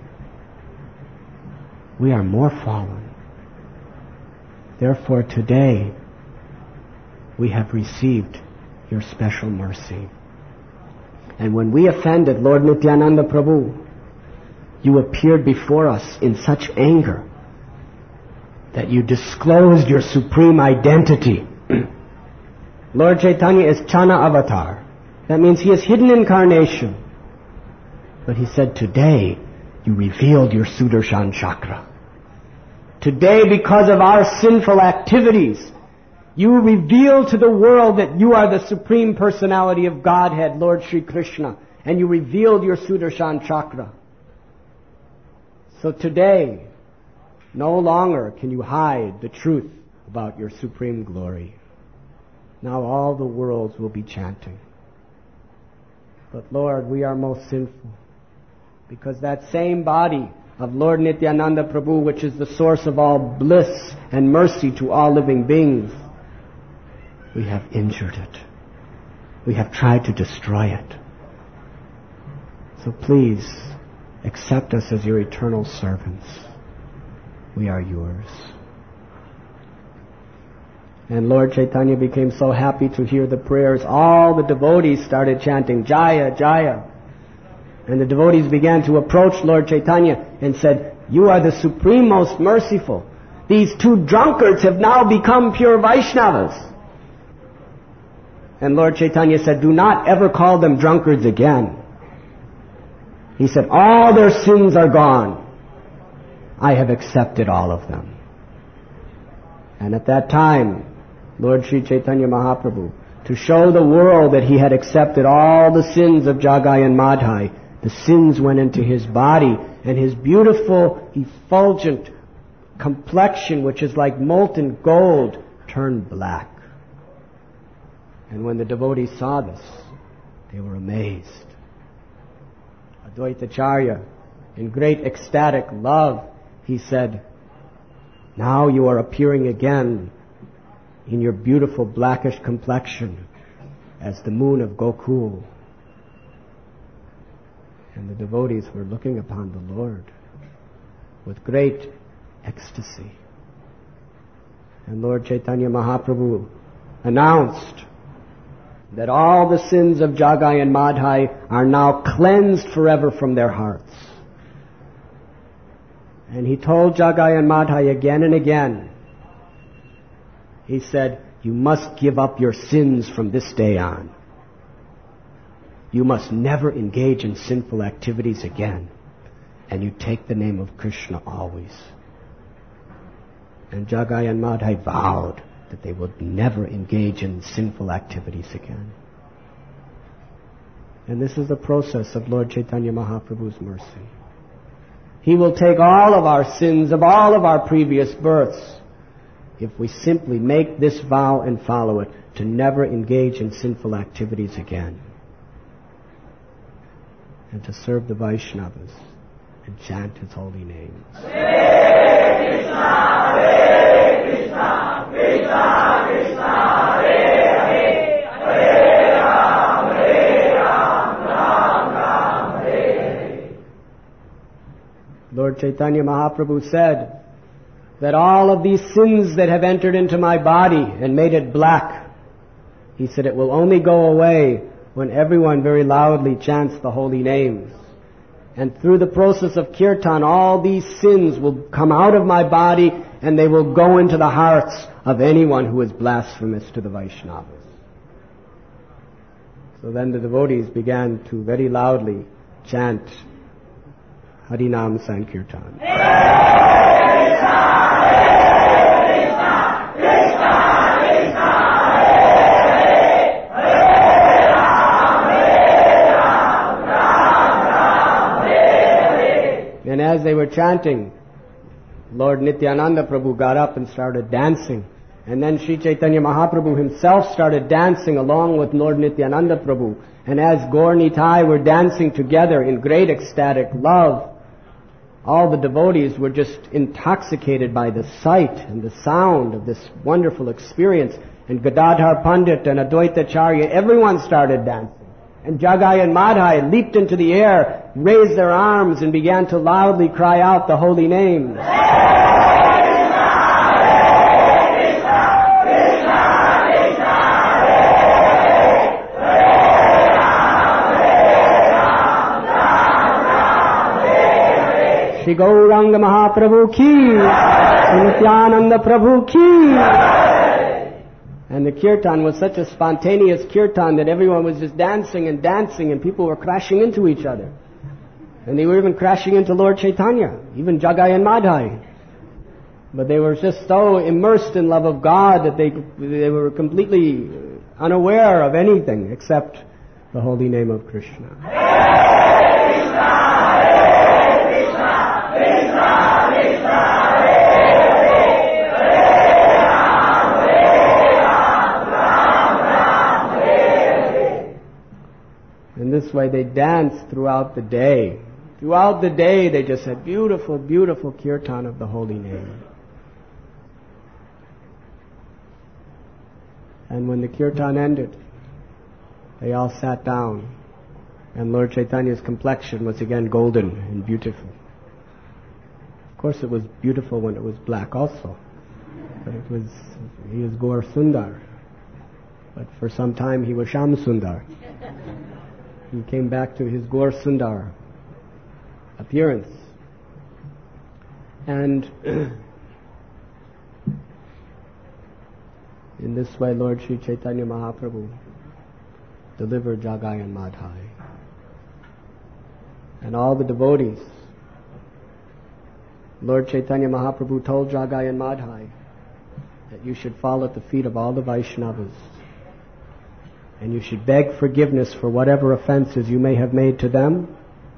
We are more fallen. Therefore today we have received your special mercy. And when we offended Lord Nityananda Prabhu, you appeared before us in such anger that you disclosed your supreme identity. Lord Chaitanya is Chana Avatar. That means he is hidden incarnation. But he said, today you revealed your Sudarshan Chakra. Today, because of our sinful activities, you reveal to the world that you are the Supreme Personality of Godhead, Lord Sri Krishna, and you revealed your Sudarshan Chakra. So today, no longer can you hide the truth about your supreme glory. Now all the worlds will be chanting. But Lord, we are most sinful, because that same body of Lord Nityananda Prabhu, which is the source of all bliss and mercy to all living beings, we have injured it. We have tried to destroy it. So please, accept us as your eternal servants. We are yours. And Lord Chaitanya became so happy to hear the prayers. All the devotees started chanting, Jaya, Jaya. And the devotees began to approach Lord Chaitanya and said, you are the supreme most merciful. These two drunkards have now become pure Vaishnavas. And Lord Chaitanya said, do not ever call them drunkards again. He said, all their sins are gone. I have accepted all of them. And at that time, Lord Sri Chaitanya Mahaprabhu, to show the world that he had accepted all the sins of Jagai and Madhai, the sins went into his body, and his beautiful, effulgent complexion, which is like molten gold, turned black. And when the devotees saw this, they were amazed. Advaita Acharya, in great ecstatic love, he said, "Now you are appearing again in your beautiful blackish complexion as the moon of Gokul." And the devotees were looking upon the Lord with great ecstasy. And Lord Chaitanya Mahaprabhu announced that all the sins of Jagai and Madhai are now cleansed forever from their hearts. And he told Jagai and Madhai again and again, he said, "You must give up your sins from this day on. You must never engage in sinful activities again. And you take the name of Krishna always." And Jagai and Madhai vowed that they would never engage in sinful activities again. And this is the process of Lord Chaitanya Mahaprabhu's mercy. He will take all of our sins of all of our previous births if we simply make this vow and follow it, to never engage in sinful activities again, and to serve the Vaishnavas and chant His holy names. Hare Krishna, Hare Krishna, Krishna Krishna, Hare Hare, Hare Ram, Hare Ram, Ram Ram, Hare Hare. Lord Chaitanya Mahaprabhu said that all of these sins that have entered into my body and made it black, he said it will only go away when everyone very loudly chants the holy names. And through the process of kirtan, all these sins will come out of my body and they will go into the hearts of anyone who is blasphemous to the Vaishnavas. So then the devotees began to very loudly chant Harinam Sankirtan. And as they were chanting, Lord Nityananda Prabhu got up and started dancing. And then Sri Chaitanya Mahaprabhu himself started dancing along with Lord Nityananda Prabhu. And as Gaur Nitai were dancing together in great ecstatic love, all the devotees were just intoxicated by the sight and the sound of this wonderful experience. And Gadadhar Pandit and Advaita Acharya, everyone started dancing. And Jagai and Madhai leaped into the air, raised their arms, and began to loudly cry out the holy names. Shri Gauranga Mahaprabhu ki, Nityananda Prabhu ki. And the kirtan was such a spontaneous kirtan that everyone was just dancing and dancing, and people were crashing into each other. And they were even crashing into Lord Chaitanya, even Jagai and Madhai. But they were just so immersed in love of God that they they were completely unaware of anything except the holy name of Krishna. Hare Krishna, Hare Krishna, Krishna Krishna, in this way they danced throughout the day. Throughout the day they just had beautiful, beautiful kirtan of the holy name. And when the kirtan ended, they all sat down, and Lord Chaitanya's complexion was again golden and beautiful. Of course it was beautiful when it was black also, but it was, he was Gaur Sundar. But for some time he was Sham Sundar. He came back to his Gaur Sundar appearance. And in this way Lord Sri Chaitanya Mahaprabhu delivered Jagai and Madhai. And all the devotees, Lord Chaitanya Mahaprabhu told Jagai and Madhai that you should fall at the feet of all the Vaishnavas, and you should beg forgiveness for whatever offenses you may have made to them,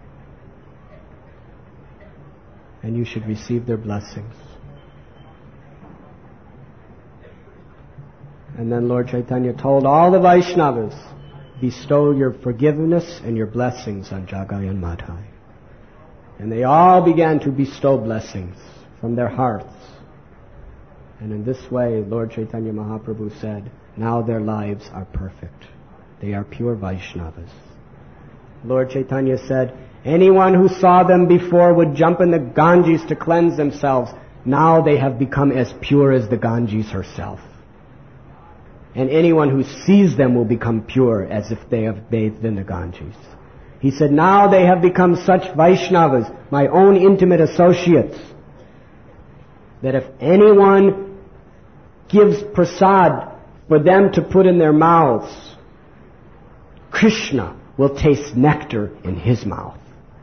and you should receive their blessings. And then Lord Chaitanya told all the Vaishnavas, bestow your forgiveness and your blessings on Jagai and Madhai. And they all began to bestow blessings from their hearts. And in this way, Lord Chaitanya Mahaprabhu said, now their lives are perfect. They are pure Vaishnavas. Lord Chaitanya said, anyone who saw them before would jump in the Ganges to cleanse themselves. Now they have become as pure as the Ganges herself. And anyone who sees them will become pure as if they have bathed in the Ganges. He said, now they have become such Vaishnavas, my own intimate associates, that if anyone gives prasad for them to put in their mouths, Krishna will taste nectar in his mouth.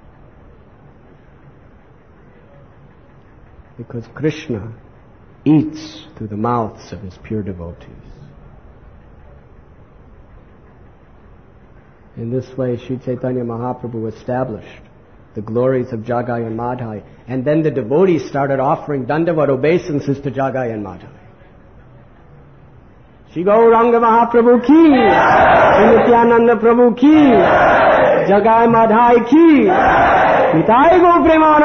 Because Krishna eats through the mouths of his pure devotees. In this way, Sri Chaitanya Mahaprabhu established the glories of Jagai and Madhai. And then the devotees started offering dandavat obeisances to Jagai and Madhai. Shri Gauranga Mahaprabhu ki, Shri Nityananda Prabhu ki, Jagai Madhai ki, Nitai Go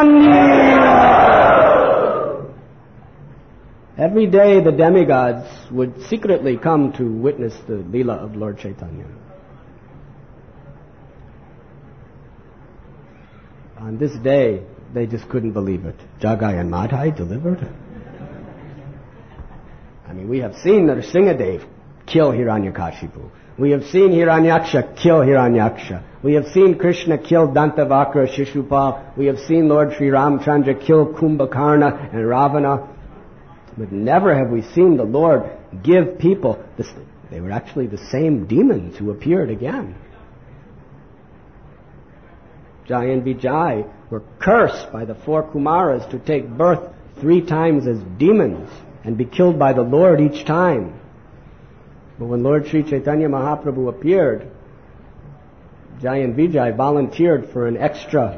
Premanandi. Every day the demigods would secretly come to witness the Leela of Lord Chaitanya. On this day, they just couldn't believe it. Jagai and Madhai delivered? I mean, we have seen Nrsingadev kill Hiranyakashipu. We have seen Hiranyaksha kill Hiranyaksha. We have seen Krishna kill Dantavakra Shishupal. We have seen Lord Sri Ramchandra kill Kumbhakarna and Ravana. But never have we seen the Lord give people this. They were actually the same demons who appeared again. Jai and Vijay were cursed by the four Kumaras to take birth three times as demons and be killed by the Lord each time. But when Lord Sri Chaitanya Mahaprabhu appeared, Jai and Vijay volunteered for an extra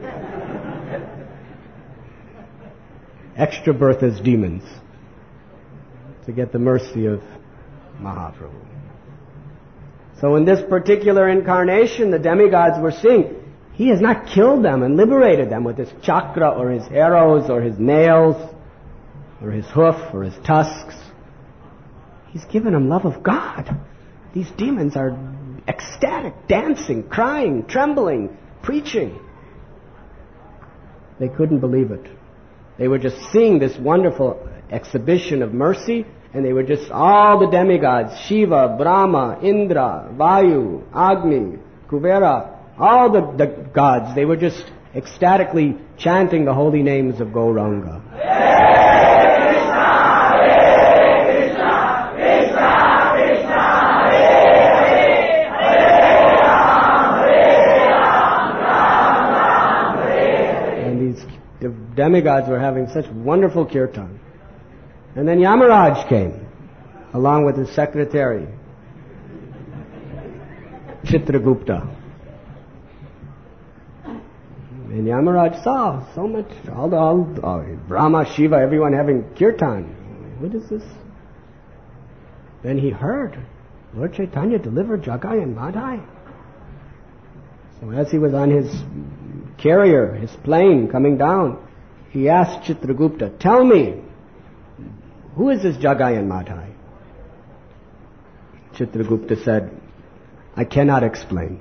extra birth as demons to get the mercy of Mahaprabhu. So in this particular incarnation, the demigods were seeing he has not killed them and liberated them with his chakra or his arrows or his nails or his hoof or his tusks. He's given them love of God. These demons are ecstatic, dancing, crying, trembling, preaching. They couldn't believe it. They were just seeing this wonderful exhibition of mercy, and they were just all the demigods, Shiva, Brahma, Indra, Vayu, Agni, Kuvera, all the, the gods, they were just ecstatically chanting the holy names of Gauranga. Hare Krishna, Hare Krishna, Krishna Krishna, Hare Hare, Hare Ram, Hare Ram, Ram Ram, Hare Hare. And these the demigods were having such wonderful kirtan. And then Yamaraj came, along with his secretary, Chitragupta. And Yamaraj saw so much, all the, all, all, Brahma, Shiva, everyone having kirtan. What is this? Then he heard Lord Chaitanya delivered Jagai and Madhai. So as he was on his carrier, his plane coming down, he asked Chitragupta, tell me, who is this Jagai and Madhai? Chitragupta said, I cannot explain.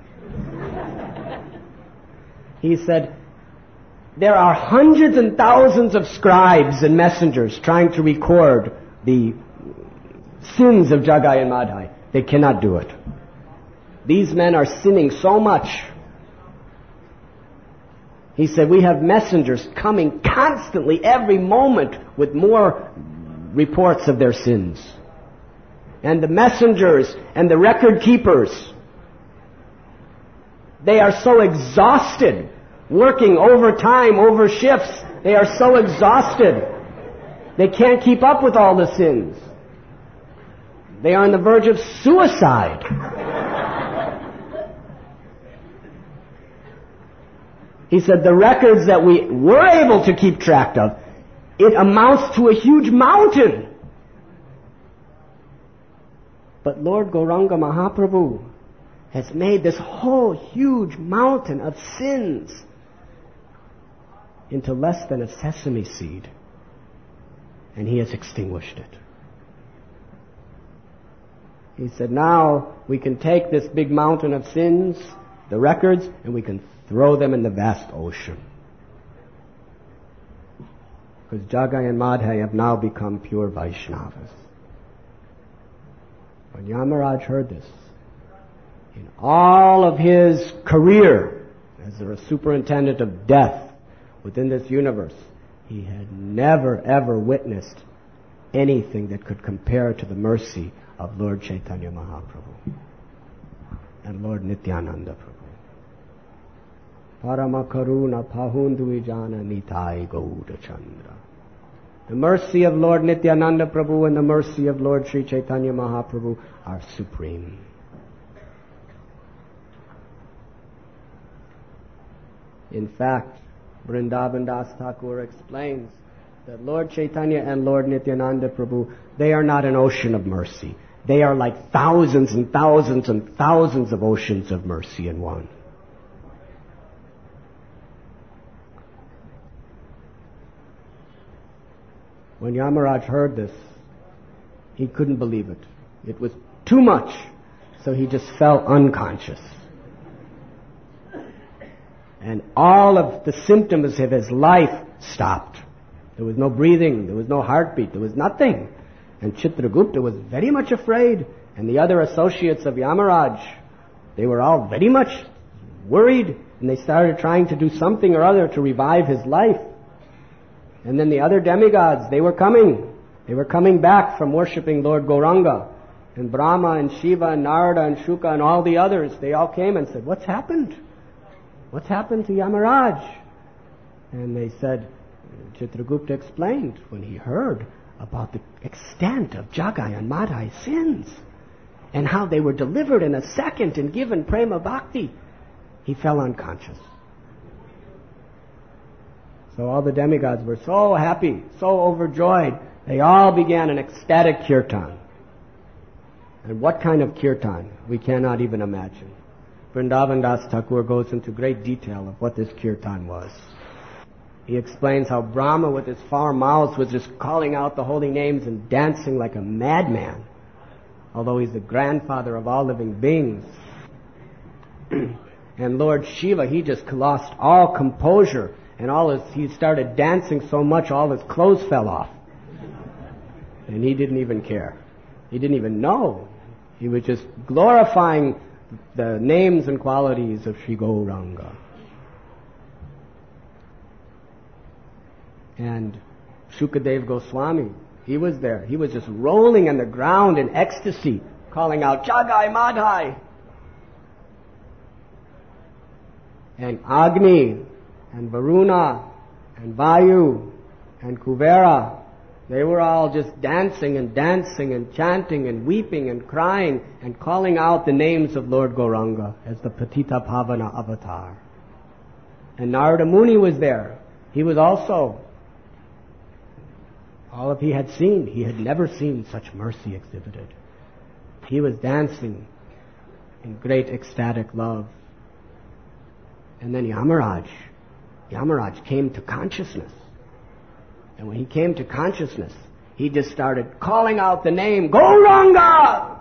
He said, there are hundreds and thousands of scribes and messengers trying to record the sins of Jagai and Madhai. They cannot do it. These men are sinning so much. He said, we have messengers coming constantly, every moment, with more reports of their sins. And the messengers and the record keepers, they are so exhausted, working overtime, over shifts. They are so exhausted. They can't keep up with all the sins. They are on the verge of suicide. He said, the records that we were able to keep track of, it amounts to a huge mountain. But Lord Gauranga Mahaprabhu has made this whole huge mountain of sins into less than a sesame seed. And he has extinguished it. He said, now we can take this big mountain of sins, the records, and we can throw them in the vast ocean. Because Jagai and Madhai have now become pure Vaishnavas. When Yamaraj heard this, in all of his career as a superintendent of death within this universe, he had never ever witnessed anything that could compare to the mercy of Lord Chaitanya Mahaprabhu and Lord Nityananda Prabhu. Parama Karuna Pahunduvijana Nitai Gauda Chandra. The mercy of Lord Nityananda Prabhu and the mercy of Lord Sri Chaitanya Mahaprabhu are supreme. In fact, Vrindavan Das Thakur explains that Lord Chaitanya and Lord Nityananda Prabhu, they are not an ocean of mercy. They are like thousands and thousands and thousands of oceans of mercy in one. When Yamaraj heard this, he couldn't believe it. It was too much, so he just fell unconscious. And all of the symptoms of his life stopped. There was no breathing, there was no heartbeat, there was nothing. And Chitragupta was very much afraid, and the other associates of Yamaraj, they were all very much worried, and they started trying to do something or other to revive his life. And then the other demigods, they were coming. They were coming back from worshipping Lord Gauranga. And Brahma and Shiva and Narada and Shuka and all the others, they all came and said, what's happened? What's happened to Yamaraj? And they said, Chitragupta explained when he heard about the extent of Jagai and Madhai's sins and how they were delivered in a second and given prema bhakti, he fell unconscious. So all the demigods were so happy, so overjoyed, they all began an ecstatic kirtan. And what kind of kirtan? We cannot even imagine. Vrindavan Das Thakur goes into great detail of what this kirtan was. He explains how Brahma with his four mouths was just calling out the holy names and dancing like a madman, although he's the grandfather of all living beings. And Lord Shiva, he just lost all composure, and all his, he started dancing so much all his clothes fell off. And he didn't even care. He didn't even know. He was just glorifying the names and qualities of Sri Gauranga. And Shukadev Goswami, he was there. He was just rolling on the ground in ecstasy, calling out, Jagai Madhai. And Agni, and Varuna, and Vayu, and Kuvera, they were all just dancing and dancing and chanting and weeping and crying and calling out the names of Lord Gauranga as the Patita Pavana avatar. And Narada Muni was there. He was also, all of he had seen, he had never seen such mercy exhibited. He was dancing in great ecstatic love. And then Yamaraj, Yamaraj came to consciousness. And when he came to consciousness, he just started calling out the name, Gauranga!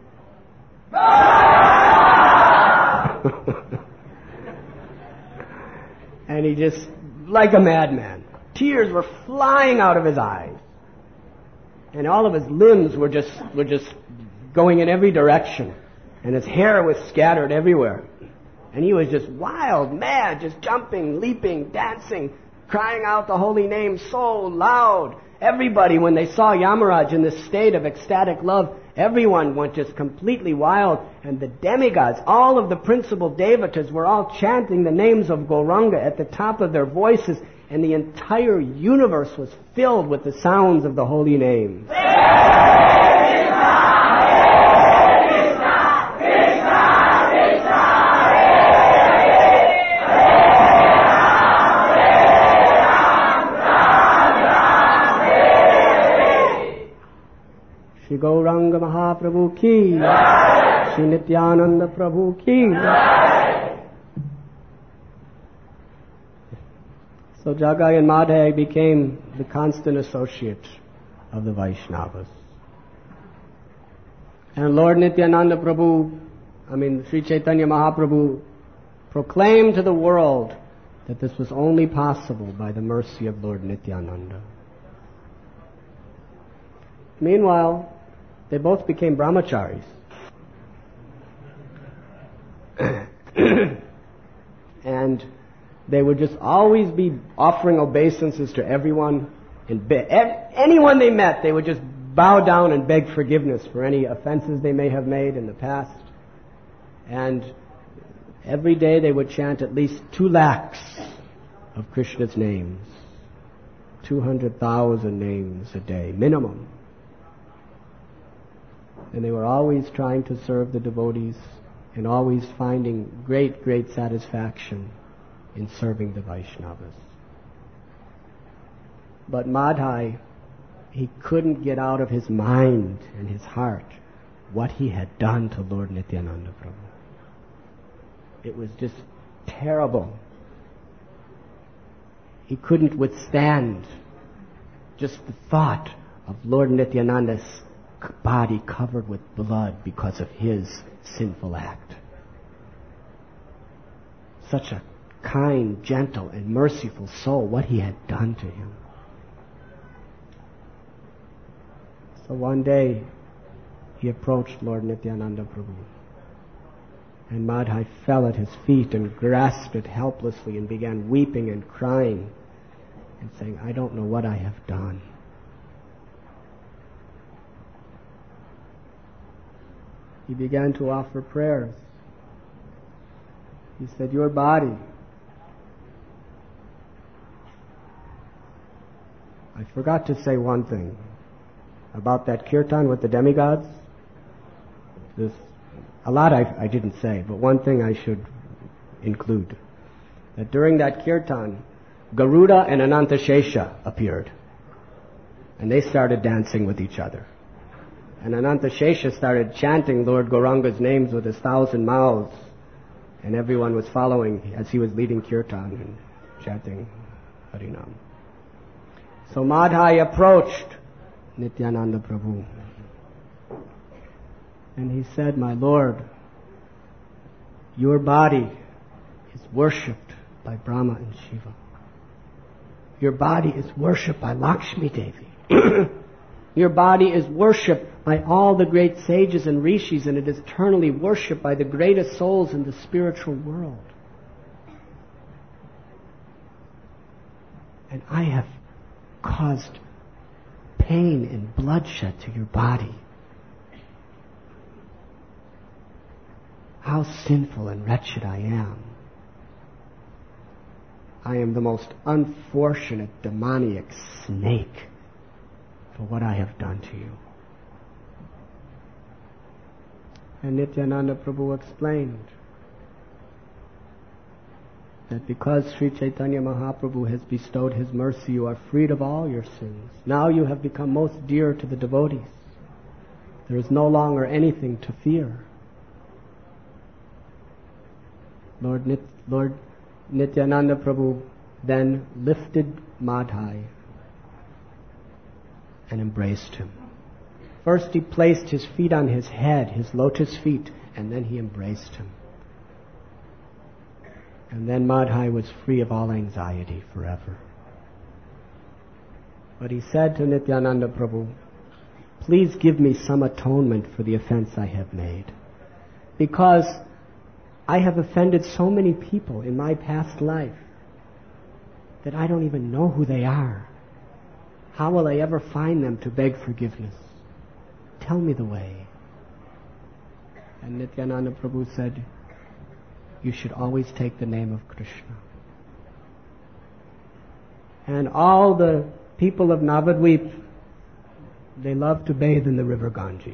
And he just, like a madman, tears were flying out of his eyes. And all of his limbs were just, were just going in every direction. And his hair was scattered everywhere. And he was just wild, mad, just jumping, leaping, dancing, crying out the holy name so loud. Everybody, when they saw Yamaraj in this state of ecstatic love, everyone went just completely wild. And the demigods, all of the principal devatas, were all chanting the names of Gauranga at the top of their voices. And the entire universe was filled with the sounds of the holy names. Shri Gauranga Mahaprabhu ki Jai. Shri Nityananda Prabhu ki Jai. So Jagai and Madhai became the constant associates of the Vaishnavas. And Lord Nityananda Prabhu, I mean Sri Chaitanya Mahaprabhu, proclaimed to the world that this was only possible by the mercy of Lord Nityananda. Meanwhile, they both became brahmacharis. And they would just always be offering obeisances to everyone. And be- anyone they met, they would just bow down and beg forgiveness for any offenses they may have made in the past. And every day they would chant at least two lakhs of Krishna's names. Two hundred thousand names a day, minimum. And they were always trying to serve the devotees and always finding great, great satisfaction in serving the Vaishnavas. But Madhai, he couldn't get out of his mind and his heart what he had done to Lord Nityananda Prabhu. It was just terrible. He couldn't withstand just the thought of Lord Nityananda's body covered with blood because of his sinful act. Such a kind, gentle, and merciful soul, what he had done to him. So one day, he approached Lord Nityananda Prabhu. And Madhai fell at his feet and grasped it helplessly and began weeping and crying and saying, I don't know what I have done. He began to offer prayers. He said, your body, I forgot to say one thing about that kirtan with the demigods. This, a lot I, I didn't say, but one thing I should include. That during that kirtan, Garuda and Anantashesha appeared. And they started dancing with each other. And Anantashesha started chanting Lord Gauranga's names with his thousand mouths. And everyone was following as he was leading kirtan and chanting Harinam. So Madhai approached Nityananda Prabhu. And he said, my Lord, your body is worshipped by Brahma and Shiva. Your body is worshipped by Lakshmi Devi. Your body is worshipped by all the great sages and rishis, and it is eternally worshipped by the greatest souls in the spiritual world. And I have caused pain and bloodshed to your body. How sinful and wretched I am. I am the most unfortunate demoniac snake for what I have done to you. And Nityananda Prabhu explained that because Sri Chaitanya Mahaprabhu has bestowed his mercy, you are freed of all your sins. Now you have become most dear to the devotees. There is no longer anything to fear. Lord, Nit- Lord Nityananda Prabhu then lifted Madhai and embraced him. First he placed his feet on his head, his lotus feet, and then he embraced him. And then Madhai was free of all anxiety forever. But he said to Nityananda Prabhu, please give me some atonement for the offense I have made. Because I have offended so many people in my past life that I don't even know who they are. How will I ever find them to beg forgiveness? Tell me the way. And Nityananda Prabhu said, you should always take the name of Krishna. And all the people of Navadvip, they love to bathe in the river Ganges.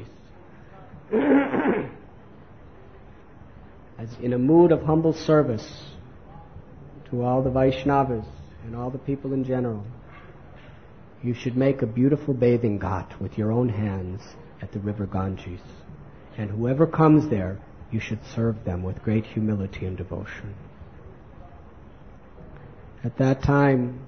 As in a mood of humble service to all the Vaishnavas and all the people in general, you should make a beautiful bathing ghat with your own hands at the river Ganges. And whoever comes there, you should serve them with great humility and devotion. At that time,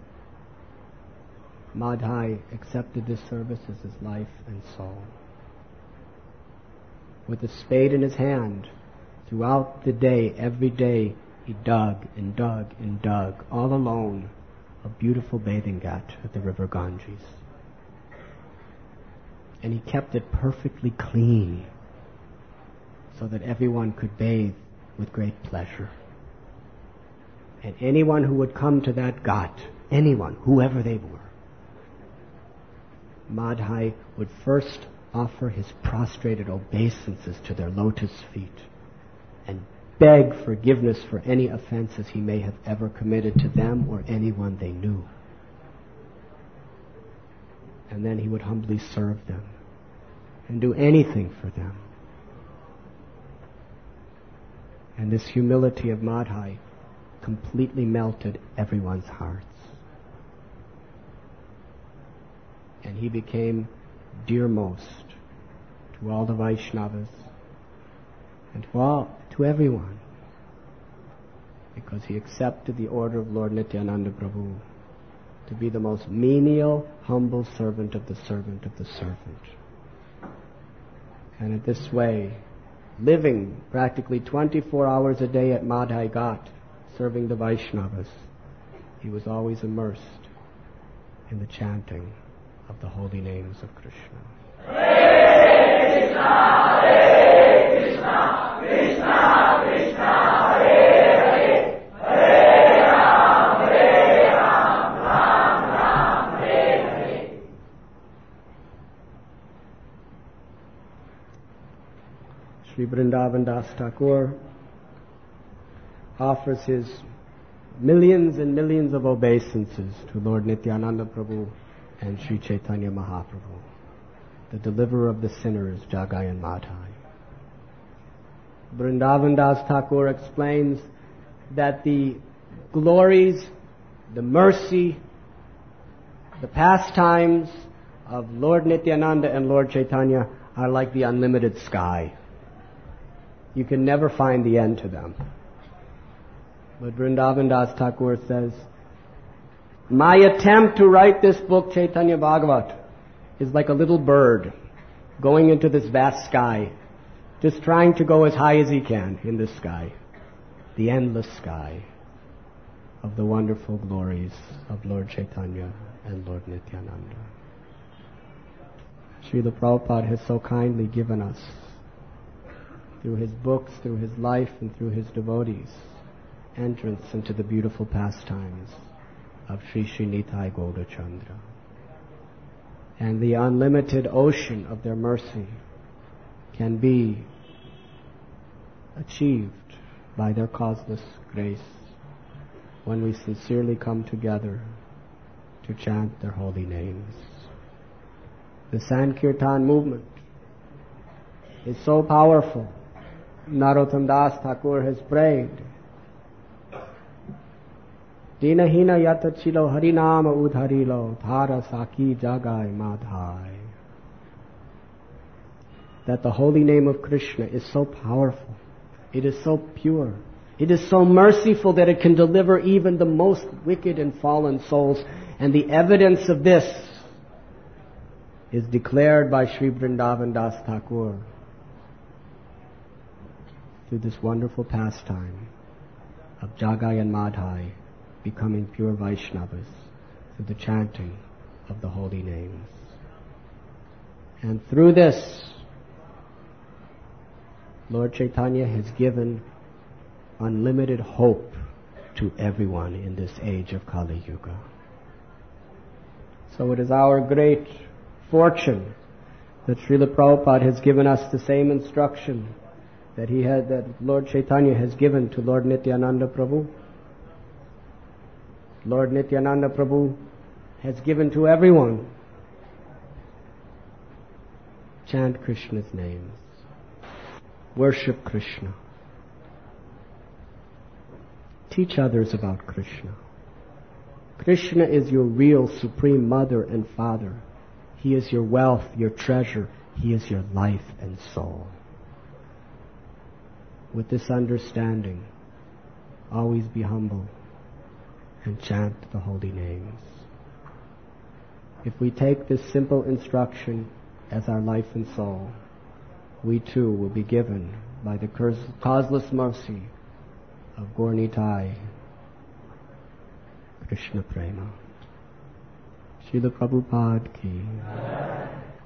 Madhai accepted this service as his life and soul. With a spade in his hand, throughout the day, every day, he dug and dug and dug, all alone, a beautiful bathing ghat at the river Ganges. And he kept it perfectly clean, so that everyone could bathe with great pleasure. And anyone who would come to that ghat, anyone, whoever they were, Madhai would first offer his prostrated obeisances to their lotus feet and beg forgiveness for any offenses he may have ever committed to them or anyone they knew. And then he would humbly serve them and do anything for them. And this humility of Madhai completely melted everyone's hearts. And he became dearmost to all the Vaishnavas and to all, to everyone, because he accepted the order of Lord Nityananda Prabhu to be the most menial, humble servant of the servant of the servant. And in this way, living practically twenty-four hours a day at Madhai Ghat, serving the Vaishnavas, he was always immersed in the chanting of the holy names of Krishna. Hare Krishna, Hare Krishna, Krishna Krishna, Hare Hare, Hare Ram, Hare Ram, Ram Ram, Hare Hare. Sri Vrindavan Das Thakur offers his millions and millions of obeisances to Lord Nityananda Prabhu and Sri Chaitanya Mahaprabhu, the deliverer of the sinners, Jagai and Madhai. Vrindavan Das Thakur explains that the glories, the mercy, the pastimes of Lord Nityananda and Lord Chaitanya are like the unlimited sky. You can never find the end to them. But Vrindavan Das Thakur says, my attempt to write this book, Chaitanya Bhagavat, is like a little bird going into this vast sky, just trying to go as high as he can in this sky, the endless sky of the wonderful glories of Lord Chaitanya and Lord Nityananda. Srila Prabhupada has so kindly given us, through his books, through his life, and through his devotees, entrance into the beautiful pastimes of Sri Sri Nitai Gaurachandra. And the unlimited ocean of their mercy can be achieved by their causeless grace when we sincerely come together to chant their holy names. The Sankirtan movement is so powerful. Narottam Das Thakur has prayed, Dinahina yata chilo harinama udharilo thara saki jagai madhai. That the holy name of Krishna is so powerful, it is so pure, it is so merciful that it can deliver even the most wicked and fallen souls. And the evidence of this is declared by Sri Vrindavan Das Thakur through this wonderful pastime of Jagai and Madhai becoming pure Vaishnavas through the chanting of the holy names. And through this, Lord Chaitanya has given unlimited hope to everyone in this age of Kali Yuga. So it is our great fortune that Srila Prabhupada has given us the same instruction that he had, that Lord Chaitanya has given to Lord Nityananda Prabhu. Lord Nityananda Prabhu has given to everyone. Chant Krishna's names. Worship Krishna. Teach others about Krishna. Krishna is your real supreme mother and father. He is your wealth, your treasure. He is your life and soul. With this understanding, always be humble and chant the holy names. If we take this simple instruction as our life and soul, we too will be given by the causeless mercy of Gaur Nitai, Krishna Prema. Srila Prabhupada ki.